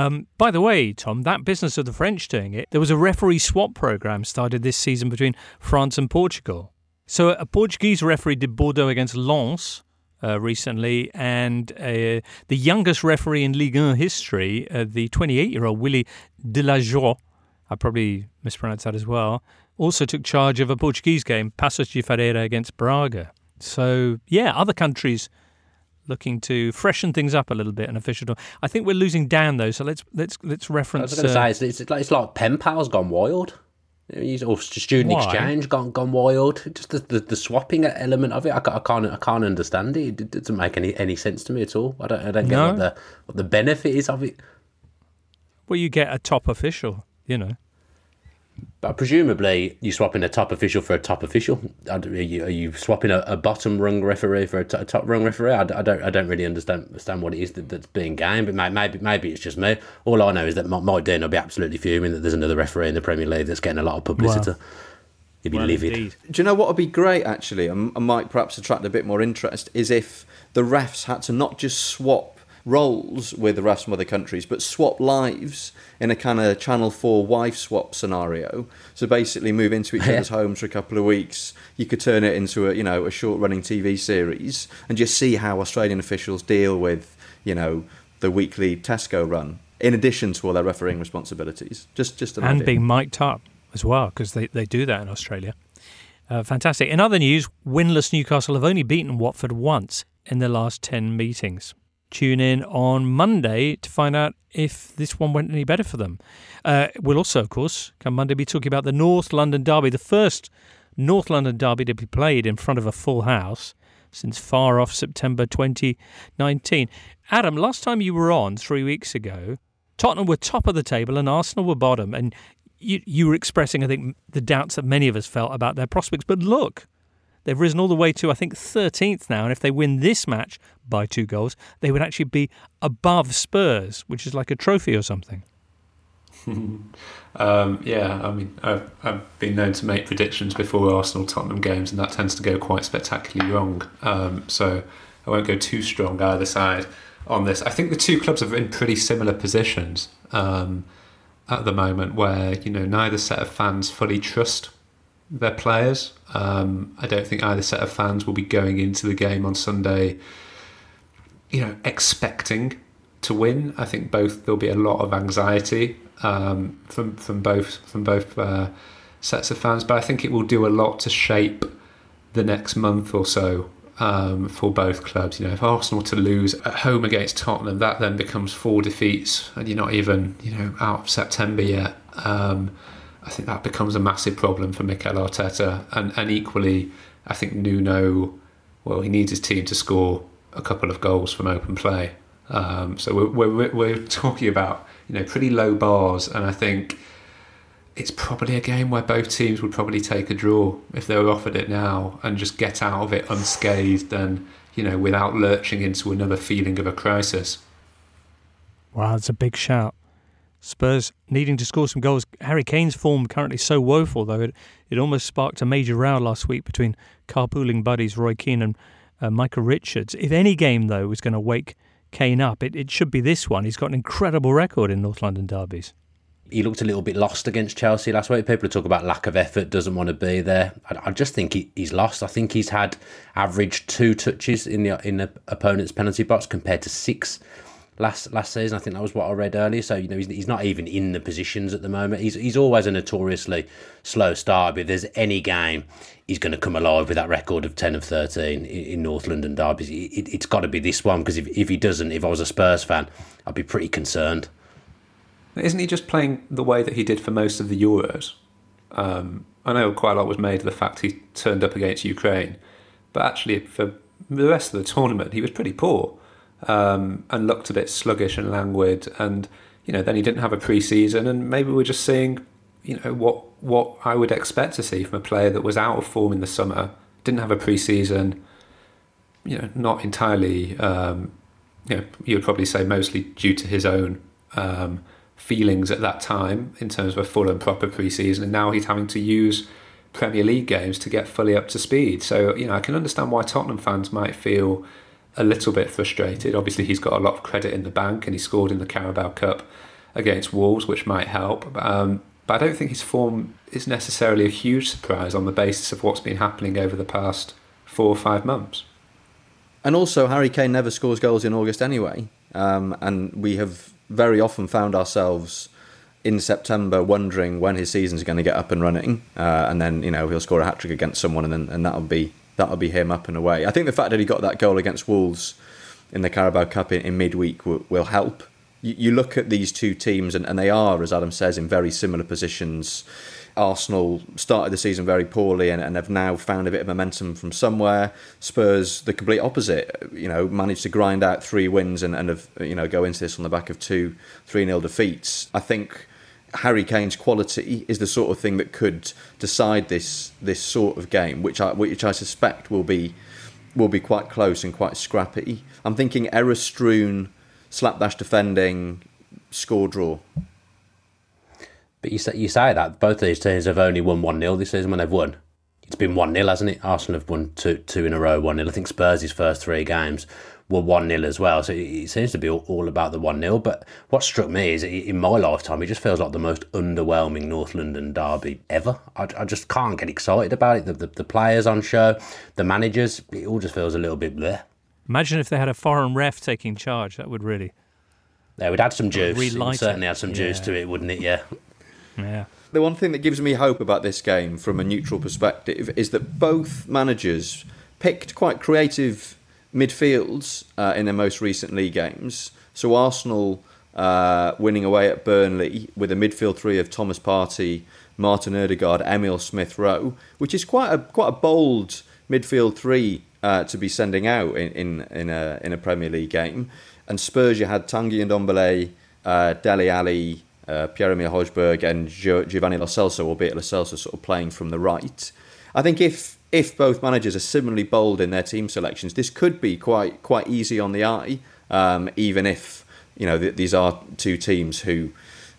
By the way, Tom, that business of the French doing it, there was a referee swap programme started this season between France and Portugal. So a Portuguese referee did Bordeaux against Lens recently, and the youngest referee in Ligue 1 history, the 28-year-old Willy de la Joie, I probably mispronounced that as well, also took charge of a Portuguese game, Passos de Ferreira against Braga. So, yeah, other countries looking to freshen things up a little bit in officialdom. I think we're losing down though, so let's reference. I was going to say it's like pen pals gone wild, or student exchange gone wild. Just the swapping element of it, I can't understand it. It doesn't make any sense to me at all. I don't get what the benefit is of it. Well, you get a top official, But presumably, you're swapping a top official for a top official. Are you swapping a bottom rung referee for a top rung referee? I don't really understand what it is that's being gained. But maybe it's just me. All I know is that Mike Dean will be absolutely fuming that there's another referee in the Premier League that's getting a lot of publicity. He'd be livid. Indeed. Do you know what would be great, actually, and might perhaps attract a bit more interest, is if the refs had to not just swap roles with the refs from other countries, but swap lives in a kind of Channel 4 wife swap scenario. So basically move into each other's homes for a couple of weeks. You could turn it into a short running TV series and just see how Australian officials deal with, the weekly Tesco run, in addition to all their refereeing responsibilities. Just an idea. And being mic'd up as well, because they do that in Australia. Fantastic. In other news, winless Newcastle have only beaten Watford once in their last 10 meetings. Tune in on Monday to find out if this one went any better for them. We'll also, of course, come Monday, be talking about the North London Derby, the first North London Derby to be played in front of a full house since far off September 2019. Adam, last time you were on 3 weeks ago, Tottenham were top of the table and Arsenal were bottom, and you were expressing, I think, the doubts that many of us felt about their prospects. But look, they've risen all the way to, I think, 13th now. And if they win this match by 2 goals, they would actually be above Spurs, which is like a trophy or something. I've been known to make predictions before Arsenal-Tottenham games, and that tends to go quite spectacularly wrong. So I won't go too strong either side on this. I think the two clubs are in pretty similar positions at the moment, where neither set of fans fully trust their players. I don't think either set of fans will be going into the game on Sunday, expecting to win. I think there'll be a lot of anxiety from both sets of fans, but I think it will do a lot to shape the next month or so for both clubs. If Arsenal to lose at home against Tottenham, that then becomes 4 defeats, and you're not even out of September yet. I think that becomes a massive problem for Mikel Arteta, and equally, I think Nuno, he needs his team to score a couple of goals from open play. So we're talking about pretty low bars, and I think it's probably a game where both teams would probably take a draw if they were offered it now, and just get out of it unscathed and without lurching into another feeling of a crisis. Wow, that's a big shout. Spurs needing to score some goals. Harry Kane's form currently so woeful, though. It almost sparked a major row last week between carpooling buddies Roy Keane and Michael Richards. If any game, though, was going to wake Kane up, it should be this one. He's got an incredible record in North London derbies. He looked a little bit lost against Chelsea last week. People talk about lack of effort, doesn't want to be there. I just think he's lost. I think he's had average 2 touches in the opponent's penalty box compared to 6 last season. I think that was what I read earlier. So he's not even in the positions at the moment. He's always a notoriously slow starter. But if there's any game, he's going to come alive with that record of 10 of 13 in North London derbies. It's got to be this one, because if he doesn't, if I was a Spurs fan, I'd be pretty concerned. Isn't he just playing the way that he did for most of the Euros? I know quite a lot was made of the fact he turned up against Ukraine, but actually for the rest of the tournament he was pretty poor, and looked a bit sluggish and languid, and then he didn't have a pre-season, and maybe we're just seeing what I would expect to see from a player that was out of form in the summer, didn't have a pre-season, not entirely, you would probably say mostly due to his own feelings at that time in terms of a full and proper pre-season, and now he's having to use Premier League games to get fully up to speed. So I can understand why Tottenham fans might feel a little bit frustrated. Obviously he's got a lot of credit in the bank, and he scored in the Carabao Cup against Wolves, which might help, but I don't think his form is necessarily a huge surprise on the basis of what's been happening over the past 4 or 5 months. And also, Harry Kane never scores goals in August anyway, and we have very often found ourselves in September wondering when his season's going to get up and running, and then he'll score a hat-trick against someone, and that'll be him up and away. I think the fact that he got that goal against Wolves in the Carabao Cup in midweek will help. You look at these two teams, and they are, as Adam says, in very similar positions. Arsenal started the season very poorly and have now found a bit of momentum from somewhere. Spurs, the complete opposite, managed to grind out 3 wins and have, go into this on the back of 2 3-0 defeats. I think Harry Kane's quality is the sort of thing that could decide this sort of game, which I suspect will be quite close and quite scrappy. I'm thinking error-strewn, slapdash defending, score draw. But you say that both of these teams have only won 1-0 this season when they've won. It's been 1-0, hasn't it? Arsenal have won two in a row, 1-0. I think Spurs' first 3 games were 1-0 as well. So it seems to be all about the 1-0. But what struck me is, in my lifetime, it just feels like the most underwhelming North London derby ever. I just can't get excited about it. The players on show, the managers, it all just feels a little bit bleh. Imagine if they had a foreign ref taking charge. That would really... Yeah, we'd add some juice. It certainly add some juice to it, wouldn't it? Yeah. Yeah. The one thing that gives me hope about this game from a neutral perspective is that both managers picked quite creative midfields in their most recent league games. So Arsenal winning away at Burnley with a midfield 3 of Thomas Partey, Martin Ødegaard, Emil Smith-Rowe, which is quite a bold midfield 3 to be sending out in a Premier League game. And Spurs, you had Tanguy Ndombele, Dele Alli, Pierre-Emile Højbjerg and Giovanni Lo Celso, albeit Lo Celso sort of playing from the right. I think if both managers are similarly bold in their team selections, this could be quite easy on the eye, even if these are two teams who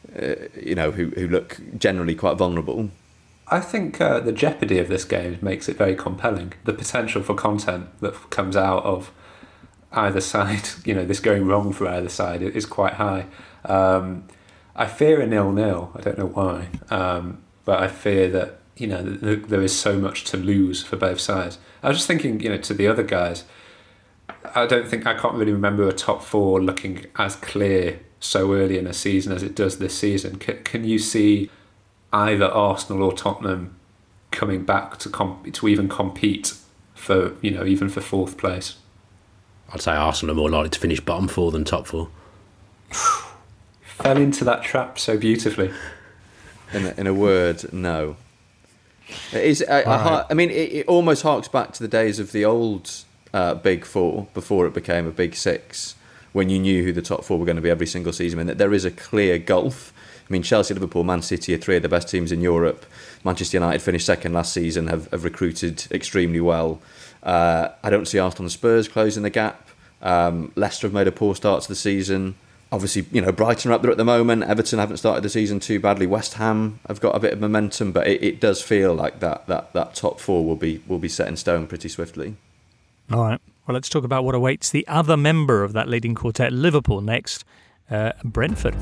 look generally quite vulnerable. I think the jeopardy of this game makes it very compelling. The potential for content that comes out of either side, this going wrong for either side is quite high. I fear a 0-0. I don't know why, but I fear that there is so much to lose for both sides. I was just thinking, to the other guys, I can't really remember a top four looking as clear so early in a season as it does this season. Can you see either Arsenal or Tottenham coming back to even compete for even for fourth place? I'd say Arsenal are more likely to finish bottom four than top four. Fell into that trap so beautifully. In a word, no. It is. I mean, it almost harks back to the days of the old Big Four before it became a Big Six, when you knew who the top four were going to be every single season, and that there is a clear gulf. I mean, Chelsea, Liverpool, Man City are three of the best teams in Europe. Manchester United finished second last season, have recruited extremely well. I don't see Arsenal and Spurs closing the gap. Leicester have made a poor start to the season. Obviously, Brighton are up there at the moment. Everton haven't started the season too badly. West Ham have got a bit of momentum, but it does feel like that top four will be set in stone pretty swiftly. All right. Well, let's talk about what awaits the other member of that leading quartet, Liverpool, next. Brentford.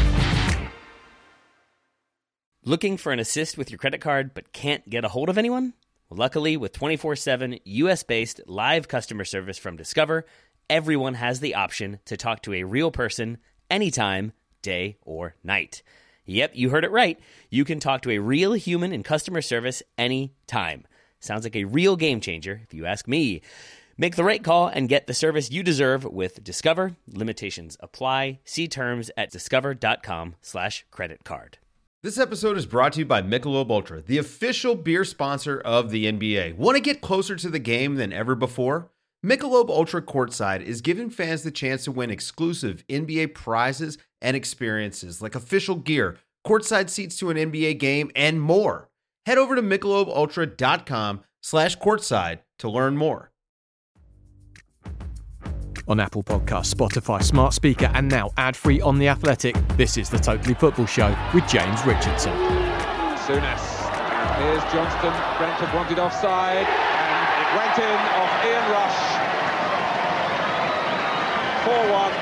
Looking for an assist with your credit card but can't get a hold of anyone? Well, luckily, with 24/7 US-based live customer service from Discover, everyone has the option to talk to a real person anytime, day or night. Yep, you heard it right. You can talk to a real human in customer service anytime. Sounds like a real game changer, if you ask me. Make the right call and get the service you deserve with Discover. Limitations apply. See terms at discover.com/creditcard. This episode is brought to you by Michelob Ultra, the official beer sponsor of the NBA. Want to get closer to the game than ever before? Michelob Ultra Courtside is giving fans the chance to win exclusive NBA prizes and experiences like official gear, courtside seats to an NBA game, and more. Head over to MichelobUltra.com/courtside to learn more. On Apple Podcasts, Spotify, Smart Speaker, and now ad-free on The Athletic, this is the Totally Football Show with James Richardson. Souness. Here's Johnston. Brentford wanted offside, and it went in off Ian Rush. 4-1.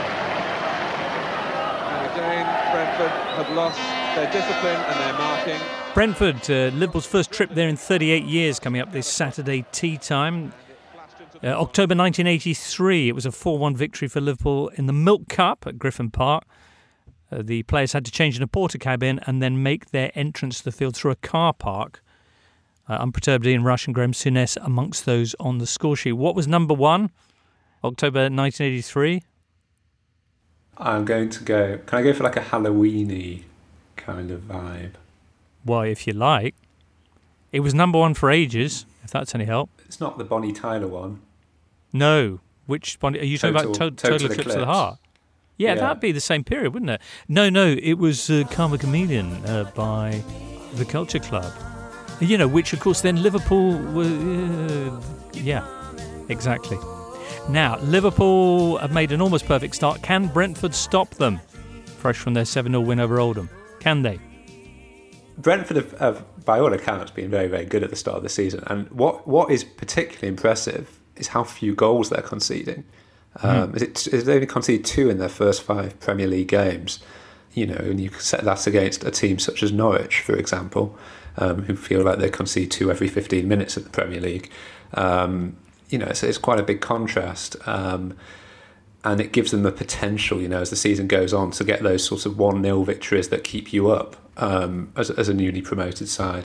And again, Brentford have lost their discipline and their marking. Brentford, Liverpool's first trip there in 38 years, coming up this Saturday tea time. October 1983, it was a 4-1 victory for Liverpool in the Milk Cup at Griffin Park. The players had to change in a porter cabin and then make their entrance to the field through a car park. Unperturbed Ian Rush and Graham Souness amongst those on the score sheet. What was number one? October 1983? I'm going to go... Can I go for like a Halloween-y kind of vibe? Well, if you like. It was number one for ages, if that's any help. It's not the Bonnie Tyler one. No. Which one? Are you talking about Total Eclipse of the Heart? Yeah, that'd be the same period, wouldn't it? No, it was Karma Chameleon by the Culture Club. Which, of course, then Liverpool were... yeah, exactly. Now, Liverpool have made an almost perfect start. Can Brentford stop them? Fresh from their 7-0 win over Oldham. Can they? Brentford have, by all accounts, been very, very good at the start of the season. And what is particularly impressive is how few goals they're conceding. They only conceded 2 in their first 5 Premier League games. And you can set that against a team such as Norwich, for example, who feel like they concede 2 every 15 minutes in the Premier League. It's quite a big contrast. And it gives them the potential, as the season goes on, to get those sorts of 1-0 victories that keep you up as a newly promoted side.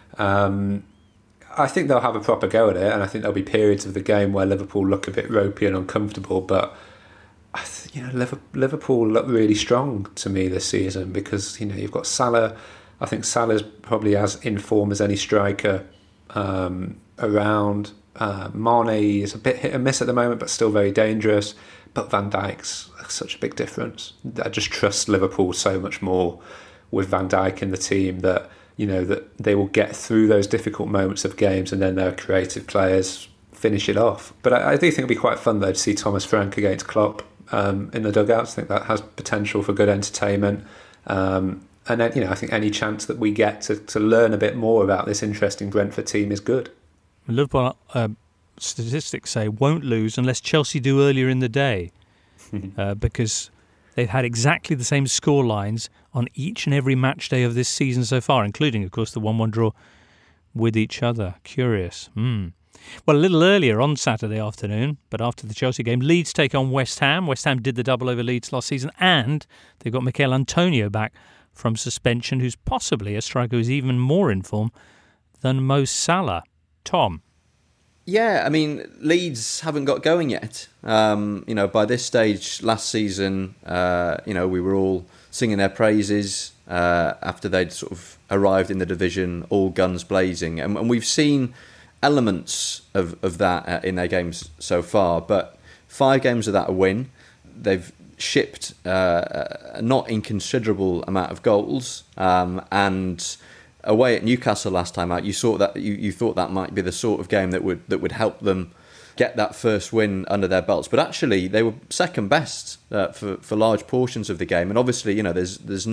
I think they'll have a proper go at it, and I think there'll be periods of the game where Liverpool look a bit ropey and uncomfortable, but Liverpool look really strong to me this season because, you've got Salah. I think Salah's probably as in form as any striker around. Mane is a bit hit and miss at the moment, but still very dangerous. But Van Dijk's such a big difference. I just trust Liverpool so much more with Van Dijk in the team that that they will get through those difficult moments of games, and then their creative players finish it off. But I do think it'll be quite fun though to see Thomas Frank against Klopp in the dugouts. I think that has potential for good entertainment. And then I think any chance that we get to learn a bit more about this interesting Brentford team is good. Liverpool statistics say, won't lose unless Chelsea do earlier in the day, because they've had exactly the same score lines on each and every match day of this season so far, including, of course, the 1-1 draw with each other. Curious. Well, a little earlier on Saturday afternoon, but after the Chelsea game, Leeds take on West Ham. West Ham did the double over Leeds last season, and they've got Mikel Antonio back from suspension, who's possibly a striker who's even more in form than Mo Salah. Tom? Yeah, I mean, Leeds haven't got going yet. By this stage last season, we were all singing their praises after they'd sort of arrived in the division, all guns blazing. And we've seen elements of that in their games so far, but 5 games of that a win. They've shipped a not inconsiderable amount of goals, and away at Newcastle last time out, you thought that might be the sort of game that would help them get that first win under their belts. But actually, they were second best for large portions of the game. And obviously, there's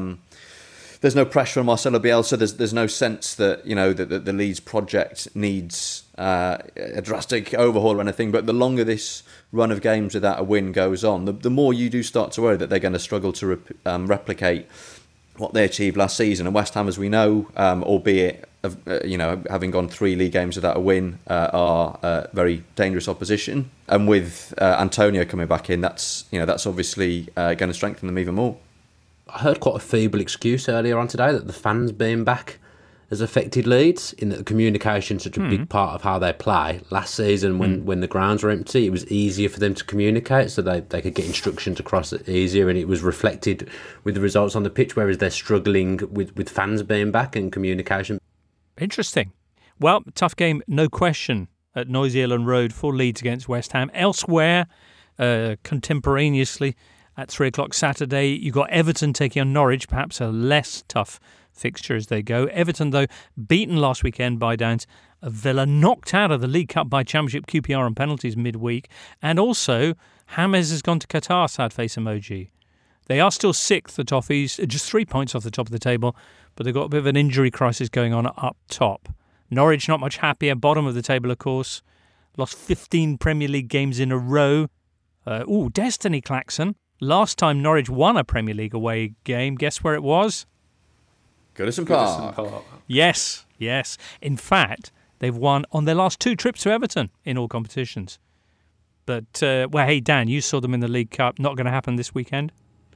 no pressure on Marcelo Bielsa. There's no sense that that the Leeds project needs a drastic overhaul or anything. But the longer this run of games without a win goes on, the more you do start to worry that they're going to struggle to replicate what they achieved last season. And West Ham, as we know, albeit having gone 3 league games without a win, are very dangerous opposition. And with Antonio coming back in, that's obviously going to strengthen them even more. I heard quite a feeble excuse earlier on today that the fans being back has affected Leeds, in that the communication's such a big part of how they play. Last season, when the grounds were empty, it was easier for them to communicate, so they could get instructions across it easier, and it was reflected with the results on the pitch, whereas they're struggling with fans being back and communication. Interesting. Well, tough game, no question, at Noisy Ellen Road for Leeds against West Ham. Elsewhere, contemporaneously, at 3 o'clock Saturday, you've got Everton taking on Norwich, perhaps a less tough fixture as they go. Everton, though, beaten last weekend by Downs. Villa knocked out of the League Cup by Championship QPR on penalties midweek. And also, James has gone to Qatar, sad face emoji. They are still 6th, the Toffees, just 3 points off the top of the table, but they've got a bit of an injury crisis going on up top. Norwich not much happier, bottom of the table, of course. Lost 15 Premier League games in a row. Destiny klaxon. Last time Norwich won a Premier League away game, guess where it was? Goodison Park. Yes. In fact, they've won on their last 2 trips to Everton in all competitions. But, hey, Dan, you saw them in the League Cup. Not going to happen this weekend?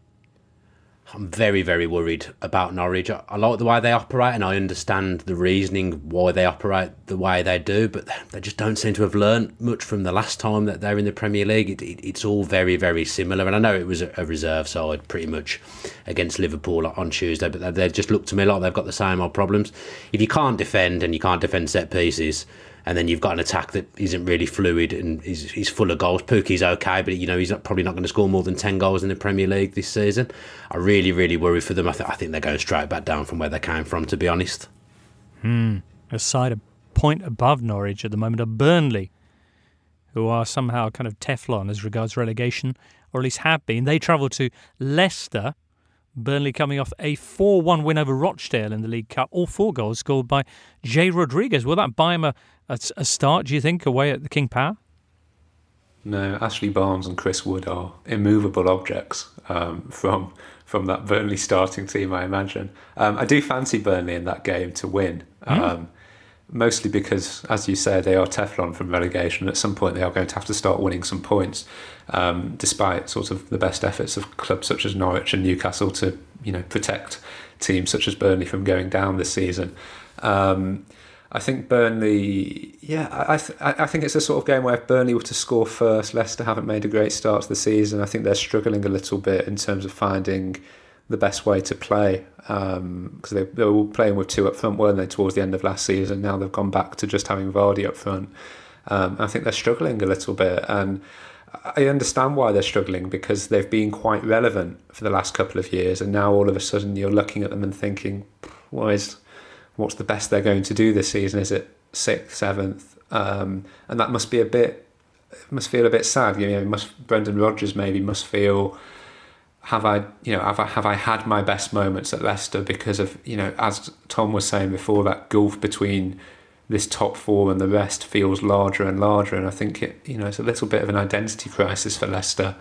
I'm very, very worried about Norwich. I like the way they operate, and I understand the reasoning why they operate the way they do, but they just don't seem to have learnt much from the last time that they're in the Premier League. It's all very, very similar, and I know it was a reserve side pretty much against Liverpool on Tuesday, but they just look to me like they've got the same old problems. If you can't defend, and you can't defend set pieces, and then you've got an attack that isn't really fluid and he's full of goals. Pukki's okay, but he's probably not going to score more than 10 goals in the Premier League this season. I really, really worry for them. I think they're going straight back down from where they came from, to be honest. A side a point above Norwich at the moment are Burnley, who are somehow kind of Teflon as regards relegation, or at least have been. They travel to Leicester. Burnley coming off a 4-1 win over Rochdale in the League Cup. All 4 goals scored by Jay Rodriguez. Will that buy him a start, do you think, away at the King Power? No, Ashley Barnes and Chris Wood are immovable objects from that Burnley starting team, I imagine. I do fancy Burnley in that game to win, mostly because, as you say, they are Teflon from relegation. At some point, they are going to have to start winning some points, despite sort of the best efforts of clubs such as Norwich and Newcastle to, protect teams such as Burnley from going down this season. I think Burnley, I think it's a sort of game where if Burnley were to score first, Leicester haven't made a great start to the season. I think they're struggling a little bit in terms of finding the best way to play, because they were playing with 2 up front, weren't they, towards the end of last season. Now they've gone back to just having Vardy up front. I think they're struggling a little bit, and I understand why they're struggling, because they've been quite relevant for the last couple of years, and now all of a sudden you're looking at them and thinking, what's the best they're going to do this season? Is it 6th, 7th? And that must feel a bit sad. Brendan Rodgers maybe must feel, have I had my best moments at Leicester because of, as Tom was saying before, that gulf between this top four and the rest feels larger and larger. And I think it's a little bit of an identity crisis for Leicester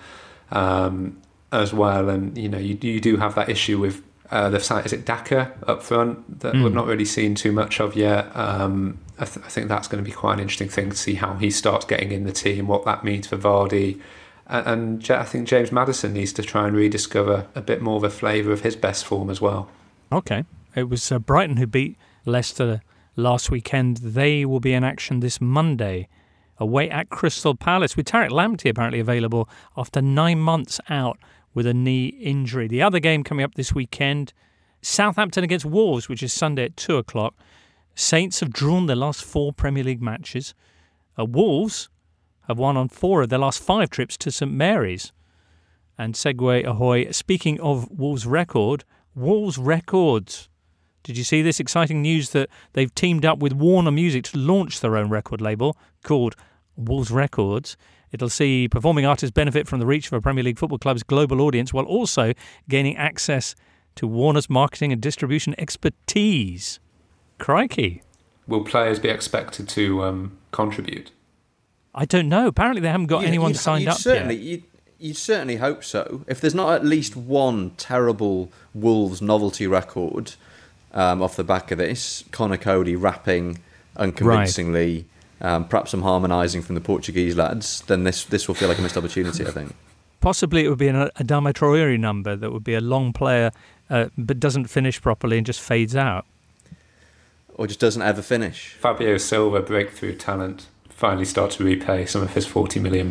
as well. And you do have that issue with the side. Is it Daka up front that we've not really seen too much of yet? I think that's going to be quite an interesting thing to see how he starts getting in the team, what that means for Vardy. And I think James Maddison needs to try and rediscover a bit more of a flavour of his best form as well. Okay. It was Brighton who beat Leicester last weekend. They will be in action this Monday away at Crystal Palace, with Tariq Lamptey apparently available after 9 months out with a knee injury. The other game coming up this weekend, Southampton against Wolves, which is Sunday at 2 o'clock. Saints have drawn their last 4 Premier League matches. Wolves have won on 4 of their last 5 trips to St Mary's. And segue ahoy, speaking of Wolves' record, Wolves Records. Did you see this exciting news that they've teamed up with Warner Music to launch their own record label called Wolves Records? It'll see performing artists benefit from the reach of a Premier League football club's global audience while also gaining access to Warner's marketing and distribution expertise. Crikey. Will players be expected to contribute? I don't know. Apparently they haven't got anyone signed up yet. You'd certainly hope so. If there's not at least one terrible Wolves novelty record off the back of this, Conor Cody rapping unconvincingly, perhaps some harmonising from the Portuguese lads, then this will feel like a missed opportunity, I think. Possibly it would be an Adama Traoré number that would be a long player but doesn't finish properly and just fades out. Or just doesn't ever finish. Fabio Silva, breakthrough talent, finally starts to repay some of his £40 million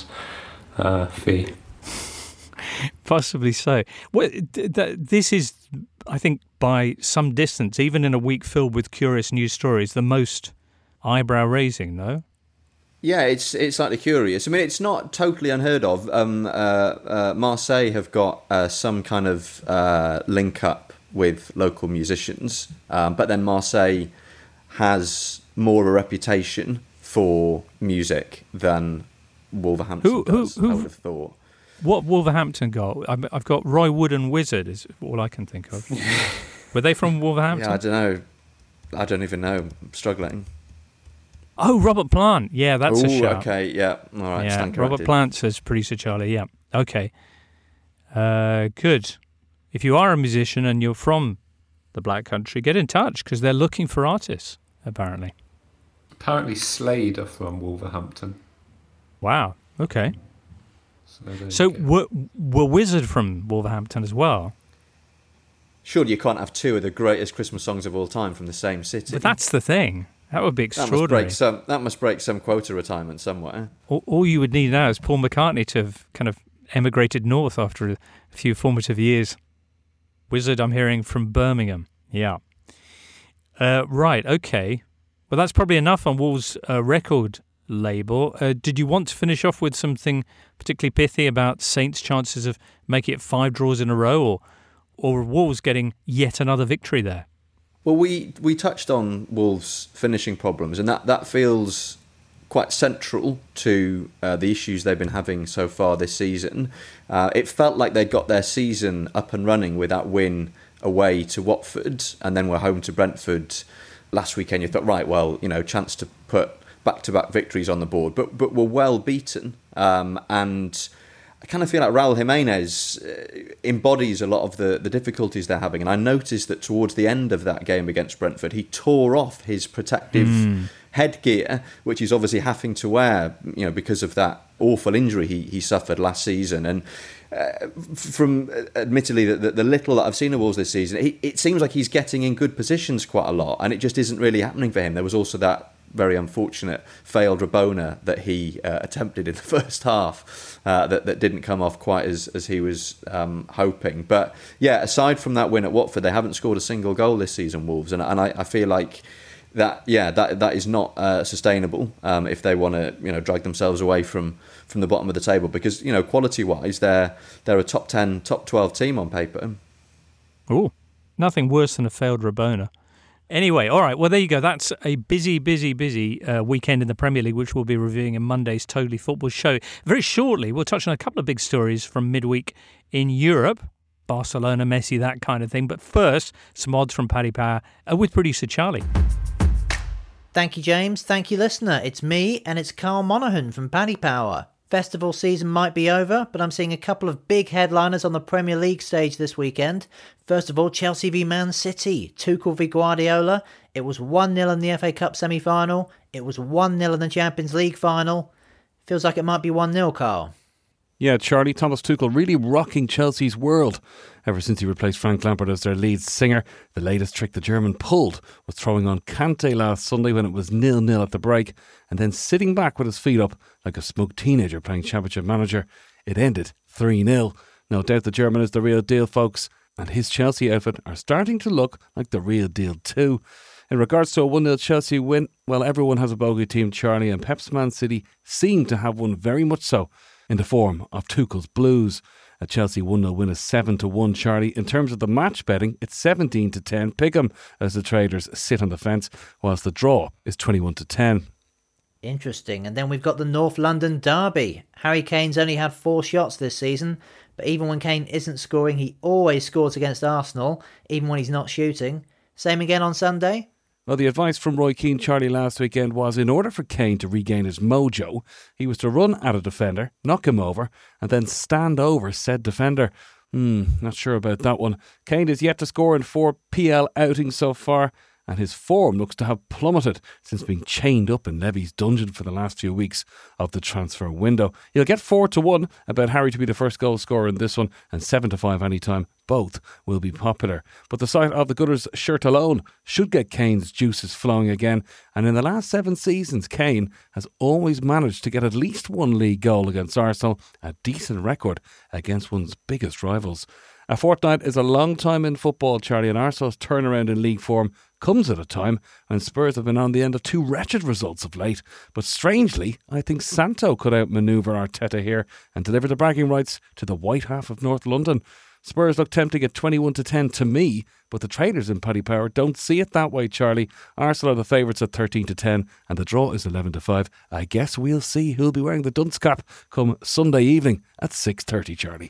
fee. Possibly so. Well, this is, I think, by some distance, even in a week filled with curious news stories, the most eyebrow-raising, no? Yeah, it's slightly curious. I mean, it's not totally unheard of. Marseille have got some kind of link-up with local musicians, but then Marseille has more of a reputation for music than Wolverhampton does, I would have thought. What Wolverhampton got? I've got Roy Wood and Wizard is all I can think of. Were they from Wolverhampton? Yeah, I don't know. I don't even know. I'm struggling. Oh, Robert Plant. Yeah, that's a shout. Okay, yeah. All right, yeah, stand Robert corrected. Plant says Producer Charlie. Yeah, okay. Good. If you are a musician and you're from the Black Country, get in touch because they're looking for artists, apparently. Apparently Slade are from Wolverhampton. Wow, okay. So were Wizard from Wolverhampton as well? Surely you can't have 2 of the greatest Christmas songs of all time from the same city. But that's the thing. That would be extraordinary. That must break some quota retirement somewhere. All you would need now is Paul McCartney to have kind of emigrated north after a few formative years. Wizard, I'm hearing from Birmingham. Yeah. Right, okay. Well, that's probably enough on Wolves' record label. Did you want to finish off with something particularly pithy about Saints' chances of making it 5 draws in a row, or Wolves getting yet another victory there? Well, we touched on Wolves' finishing problems, and that feels quite central to the issues they've been having so far this season. It felt like they'd got their season up and running with that win away to Watford, and then we're home to Brentford last weekend. You thought, right, well, chance to put back-to-back victories on the board, but were well beaten. And I kind of feel like Raul Jimenez embodies a lot of the difficulties they're having. And I noticed that towards the end of that game against Brentford, he tore off his protective headgear, which he's obviously having to wear, because of that awful injury he suffered last season. And from admittedly the little that I've seen of Wolves this season, it seems like he's getting in good positions quite a lot, and it just isn't really happening for him. There was also that very unfortunate failed Rabona that he attempted in the first half that didn't come off quite as he was hoping. But yeah, aside from that win at Watford, they haven't scored a single goal this season, Wolves, and I feel like that is not sustainable if they want to drag themselves away from the bottom of the table, because quality wise they're a top 10, top 12 team on paper. Oh, nothing worse than a failed Rabona. Anyway, all right, well, there you go. That's a busy weekend in the Premier League, which we'll be reviewing in Monday's Totally Football Show. Very shortly, we'll touch on a couple of big stories from midweek in Europe. Barcelona, Messi, that kind of thing. But first, some odds from Paddy Power with producer Charlie. Thank you, James. Thank you, listener. It's me, and it's Carl Monaghan from Paddy Power. Festival season might be over, but I'm seeing a couple of big headliners on the Premier League stage this weekend. First of all, Chelsea v Man City, Tuchel v Guardiola. It was 1-0 in the FA Cup semi-final. It was 1-0 in the Champions League final. Feels like it might be 1-0, Carl. Yeah, Charlie, Thomas Tuchel really rocking Chelsea's world. Ever since he replaced Frank Lampard as their lead singer, the latest trick the German pulled was throwing on Kante last Sunday when it was 0-0 at the break, and then sitting back with his feet up like a smug teenager playing Championship Manager. It ended 3-0. No doubt the German is the real deal, folks, and his Chelsea outfit are starting to look like the real deal too. In regards to a 1-0 Chelsea win, well, everyone has a bogey team, Charlie, and Pep's Man City seem to have one very much so, in the form of Tuchel's Blues. A Chelsea 1-0 win is 7-1, Charlie. In terms of the match betting, it's 17-10 pick'em as the traders sit on the fence, whilst the draw is 21-10. Interesting. And then we've got the North London derby. Harry Kane's only had 4 shots this season, but even when Kane isn't scoring, he always scores against Arsenal, even when he's not shooting. Same again on Sunday? Well, the advice from Roy Keane, Charlie, last weekend was in order for Kane to regain his mojo, he was to run at a defender, knock him over, and then stand over said defender. Not sure about that one. Kane is yet to score in 4 PL outings so far, and his form looks to have plummeted since being chained up in Levy's dungeon for the last few weeks of the transfer window. He'll get 4-1 about Harry to be the first goal scorer in this one, and 7-5 anytime. Both will be popular. But the sight of the Gunners' shirt alone should get Kane's juices flowing again, and in the last 7 seasons, Kane has always managed to get at least 1 league goal against Arsenal, a decent record against one's biggest rivals. A fortnight is a long time in football, Charlie, and Arsenal's turnaround in league form comes at a time when Spurs have been on the end of 2 wretched results of late. But strangely, I think Santo could outmanoeuvre Arteta here and deliver the bragging rights to the white half of North London. Spurs look tempting at 21-10 to me, but the traders in Paddy Power don't see it that way, Charlie. Arsenal are the favourites at 13-10 and the draw is 11-5. I guess we'll see who'll be wearing the dunce cap come Sunday evening at 6:30, Charlie.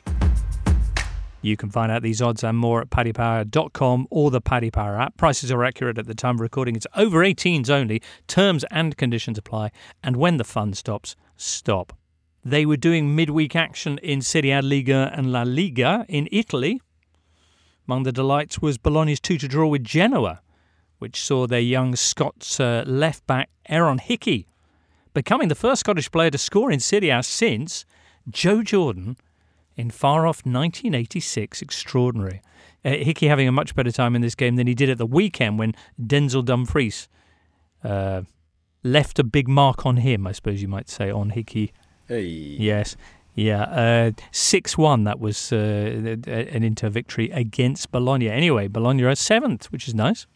You can find out these odds and more at paddypower.com or the Paddy Power app. Prices are accurate at the time of recording. It's over 18s only. Terms and conditions apply. And when the fun stops, stop. They were doing midweek action in Serie A, Liga and La Liga in Italy. Among the delights was Bologna's 2-2 draw with Genoa, which saw their young Scots left-back Aaron Hickey becoming the first Scottish player to score in Serie A since Joe Jordan in far-off 1986. Extraordinary. Hickey having a much better time in this game than he did at the weekend when Denzel Dumfries left a big mark on him, I suppose you might say, on Hickey. Hey. Yes. Yeah. 6-1, that was an Inter victory against Bologna. Anyway, Bologna are 7th, which is nice.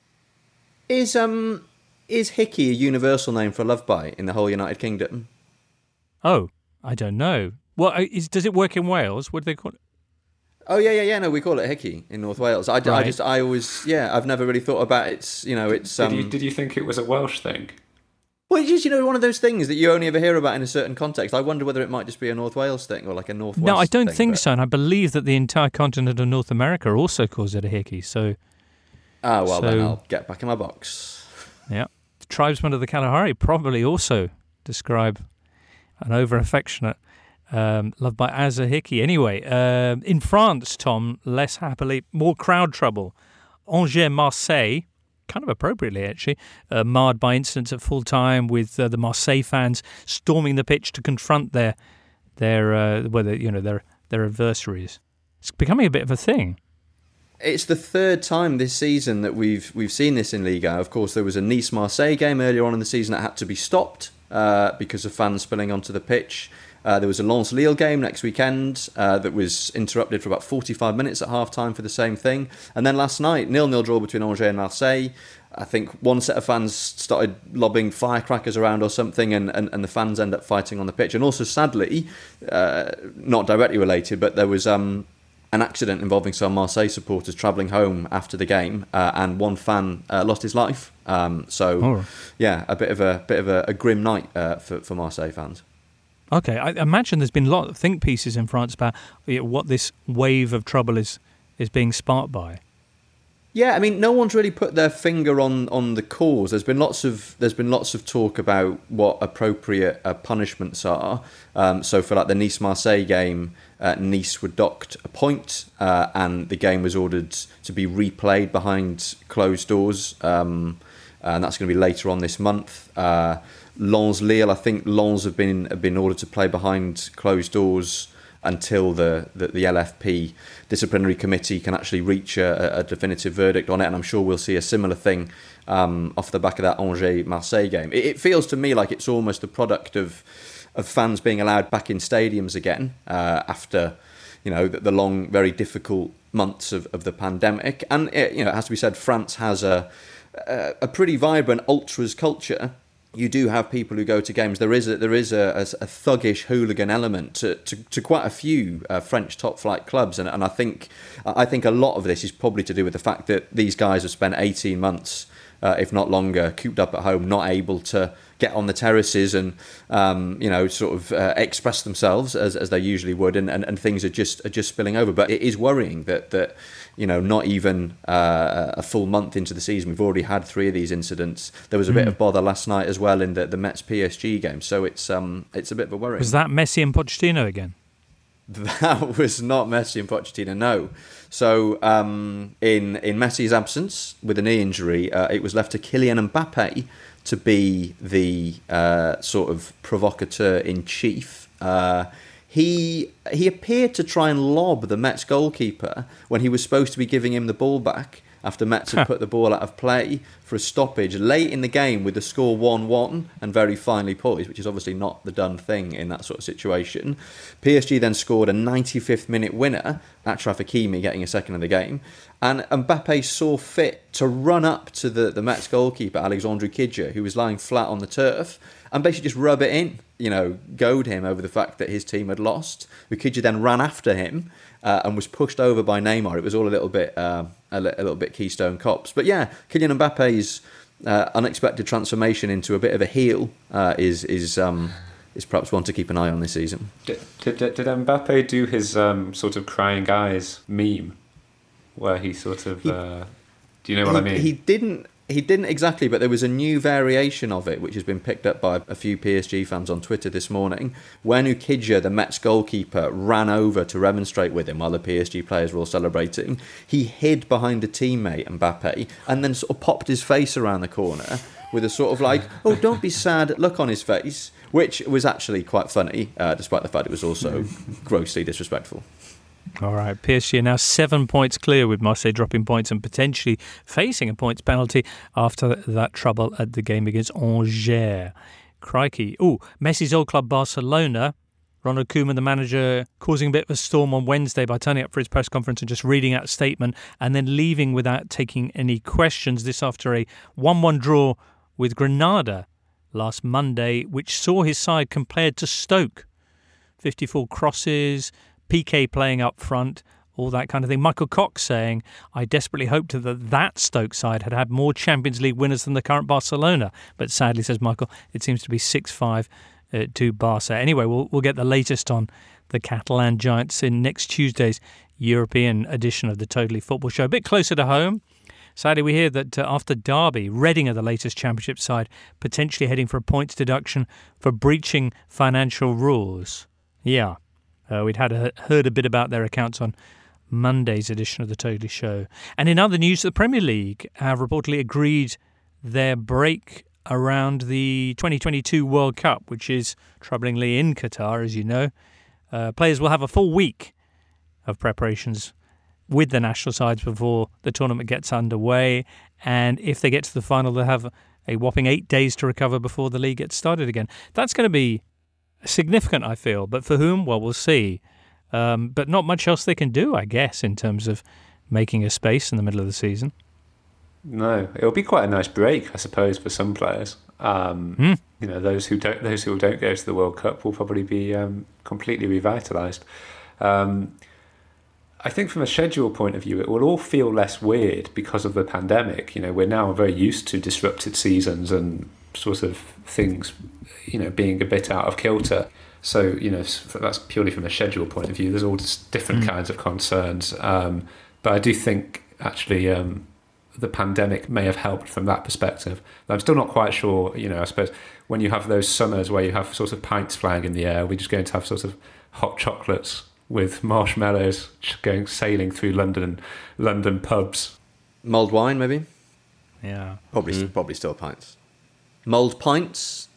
Is Hickey a universal name for a love bite in the whole United Kingdom? Oh, I don't know. Well, does it work in Wales? What do they call it? Oh yeah. No, we call it Hickey in North Wales. I always, I've never really thought about it. Did you think it was a Welsh thing? Well, it's just one of those things that you only ever hear about in a certain context. I wonder whether it might just be a North Wales thing or like a North West. No, I don't think but... so, and I believe that the entire continent of North America also calls it a Hickey. So, then I'll get back in my box. Yeah, the tribesmen of the Kalahari probably also describe an over-affectionate love bite as a Hickey. Anyway, in France, Tom, less happily, more crowd trouble. Angers-Marseille, kind of appropriately actually, marred by incidents at full time with the Marseille fans storming the pitch to confront their adversaries. It's becoming a bit of a thing. It's the 3rd time this season that we've seen this in Liga. Of course, there was a Nice-Marseille game earlier on in the season that had to be stopped because of fans spilling onto the pitch. There was a Lens-Lille game next weekend that was interrupted for about 45 minutes at half-time for the same thing. And then last night, 0-0 draw between Angers and Marseille. I think one set of fans started lobbing firecrackers around or something, and the fans end up fighting on the pitch. And also, sadly, not directly related, but there was an accident involving some Marseille supporters travelling home after the game, and one fan lost his life. A bit of a grim night for Marseille fans. Okay, I imagine there's been a lot of think pieces in France about what this wave of trouble is being sparked by. Yeah, I mean, no one's really put their finger on the cause. There's been lots of talk about what appropriate punishments are. So for like the Nice-Marseille game, Nice were docked a point, and the game was ordered to be replayed behind closed doors, and that's going to be later on this month. Lens-Lille, I think Lens have been ordered to play behind closed doors until the LFP disciplinary committee can actually reach a definitive verdict on it, and I'm sure we'll see a similar thing off the back of that Angers-Marseille game. It feels to me like it's almost a product of fans being allowed back in stadiums again after the long, very difficult months of the pandemic. And it has to be said, France has a pretty vibrant ultras culture. You do have people who go to games. There is a thuggish hooligan element to quite a few French top flight clubs, and I think a lot of this is probably to do with the fact that these guys have spent 18 months, if not longer, cooped up at home, not able to get on the terraces and express themselves as they usually would, and things are just spilling over. But it is worrying that not even a full month into the season, we've already had 3 of these incidents. There was a bit of bother last night as well in the Mets PSG game, so it's a bit of a worry. Was that Messi and Pochettino again? That was not Messi and Pochettino, no. So in Messi's absence with a knee injury, it was left to Kylian Mbappe to be the sort of provocateur in chief. He appeared to try and lob the Mets goalkeeper when he was supposed to be giving him the ball back after Mets had put the ball out of play for a stoppage late in the game with the score 1-1 and very finely poised, which is obviously not the done thing in that sort of situation. PSG then scored a 95th minute winner, Achraf Hakimi getting a second of the game, and Mbappe saw fit to run up to the Mets goalkeeper, Alexandre Kidja, who was lying flat on the turf, and basically just rub it in, goad him over the fact that his team had lost. Kidja then ran after him and was pushed over by Neymar. It was all a little bit Keystone Cops. But yeah, Kylian Mbappe's unexpected transformation into a bit of a heel is perhaps one to keep an eye on this season. Did Mbappe do his sort of crying eyes meme, where he sort of... do you know what I mean? He didn't exactly, but there was a new variation of it, which has been picked up by a few PSG fans on Twitter this morning. When Ukidja, the Mets goalkeeper, ran over to remonstrate with him while the PSG players were all celebrating, he hid behind a teammate, Mbappe, and then sort of popped his face around the corner with a sort of like, oh, don't be sad look on his face, which was actually quite funny, despite the fact it was also grossly disrespectful. All right, PSG are now 7 points clear, with Marseille dropping points and potentially facing a points penalty after that trouble at the game against Angers. Crikey. Oh, Messi's old club Barcelona, Ronald Koeman, the manager, causing a bit of a storm on Wednesday by turning up for his press conference and just reading out a statement and then leaving without taking any questions. This after a 1-1 draw with Granada last Monday, which saw his side compared to Stoke. 54 crosses, Piqué playing up front, all that kind of thing. Michael Cox saying, I desperately hoped that Stoke side had more Champions League winners than the current Barcelona. But sadly, says Michael, it seems to be 6-5 to Barca. Anyway, we'll get the latest on the Catalan Giants in next Tuesday's European edition of the Totally Football Show. A bit closer to home. Sadly, we hear that after Derby, Reading are the latest Championship side, potentially heading for a points deduction for breaching financial rules. Yeah. We'd heard a bit about their accounts on Monday's edition of the Totally Show. And in other news, the Premier League have reportedly agreed their break around the 2022 World Cup, which is troublingly in Qatar, as you know. Players will have a full week of preparations with the national sides before the tournament gets underway. And if they get to the final, they'll have a whopping 8 days to recover before the league gets started again. That's going to be significant, I feel, but for whom? Well, we'll see. But not much else they can do, I guess, in terms of making a space in the middle of the season. No, it'll be quite a nice break, I suppose, for some players. Those who don't go to the World Cup will probably be completely revitalised. I think from a schedule point of view, it will all feel less weird because of the pandemic. We're now very used to disrupted seasons and sort of things, being a bit out of kilter. So, that's purely from a schedule point of view. There's all different kinds of concerns. But I do think, actually, the pandemic may have helped from that perspective. I'm still not quite sure, I suppose when you have those summers where you have sort of pints flying in the air, we're just going to have sort of hot chocolates with marshmallows going sailing through London pubs. Mulled wine, maybe? Yeah. Probably still pints. Mulled pints?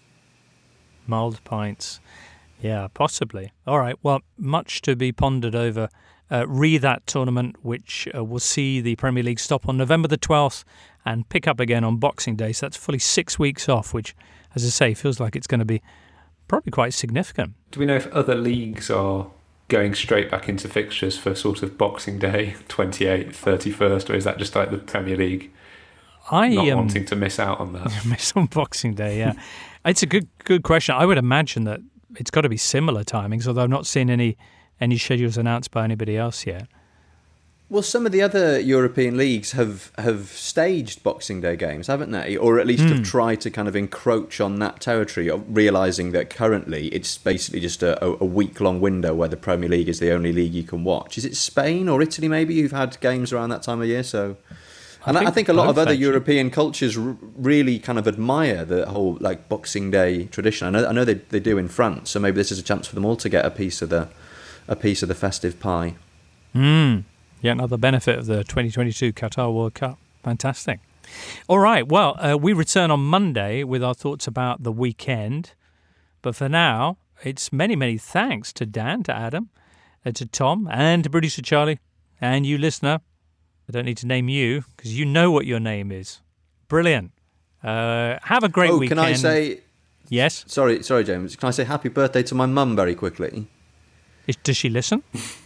Mulled pints. Yeah, possibly. All right, well, much to be pondered over that tournament, which will see the Premier League stop on November the 12th and pick up again on Boxing Day. So that's fully 6 weeks off, which, as I say, feels like it's going to be probably quite significant. Do we know if other leagues are going straight back into fixtures for sort of Boxing Day, 28th, 31st, or is that just like the Premier League not wanting to miss out on that? Miss on Boxing Day, yeah. It's a good question. I would imagine that it's got to be similar timings, although I've not seen any schedules announced by anybody else yet. Well, some of the other European leagues have staged Boxing Day games, haven't they? Or at least have tried to kind of encroach on that territory, realising that currently it's basically just a week-long window where the Premier League is the only league you can watch. Is it Spain or Italy maybe who've had games around that time of year? So, I think a lot of other European cultures really kind of admire the whole like Boxing Day tradition. I know they do in France, so maybe this is a chance for them all to get a piece of the festive pie. Yeah, another benefit of the 2022 Qatar World Cup. Fantastic. All right, well, we return on Monday with our thoughts about the weekend. But for now, it's many, many thanks to Dan, to Adam, to Tom, and to producer Charlie, and you listener. I don't need to name you, because you know what your name is. Brilliant. Have a great weekend. Can I say... Yes? Sorry, James. Can I say happy birthday to my mum very quickly? Does she listen?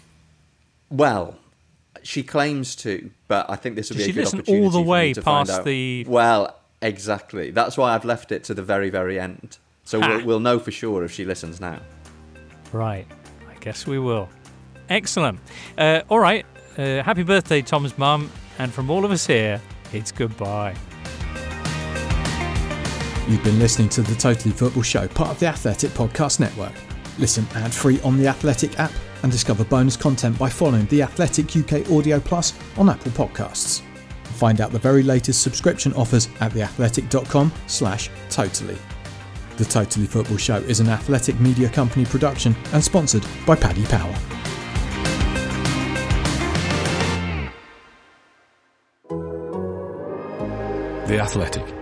Well... She claims to, but I think this would be a good opportunity all the way for me to past find out. the... Well, exactly. That's why I've left it to the very, very end. So we'll know for sure if she listens now. Right. I guess we will. Excellent. All right. Happy birthday, Tom's mum. And from all of us here, it's goodbye. You've been listening to The Totally Football Show, part of the Athletic Podcast Network. Listen ad-free on the Athletic app and discover bonus content by following The Athletic UK Audio Plus on Apple Podcasts. Find out the very latest subscription offers at theathletic.com/totally. The Totally Football Show is an Athletic Media Company production and sponsored by Paddy Power. The Athletic.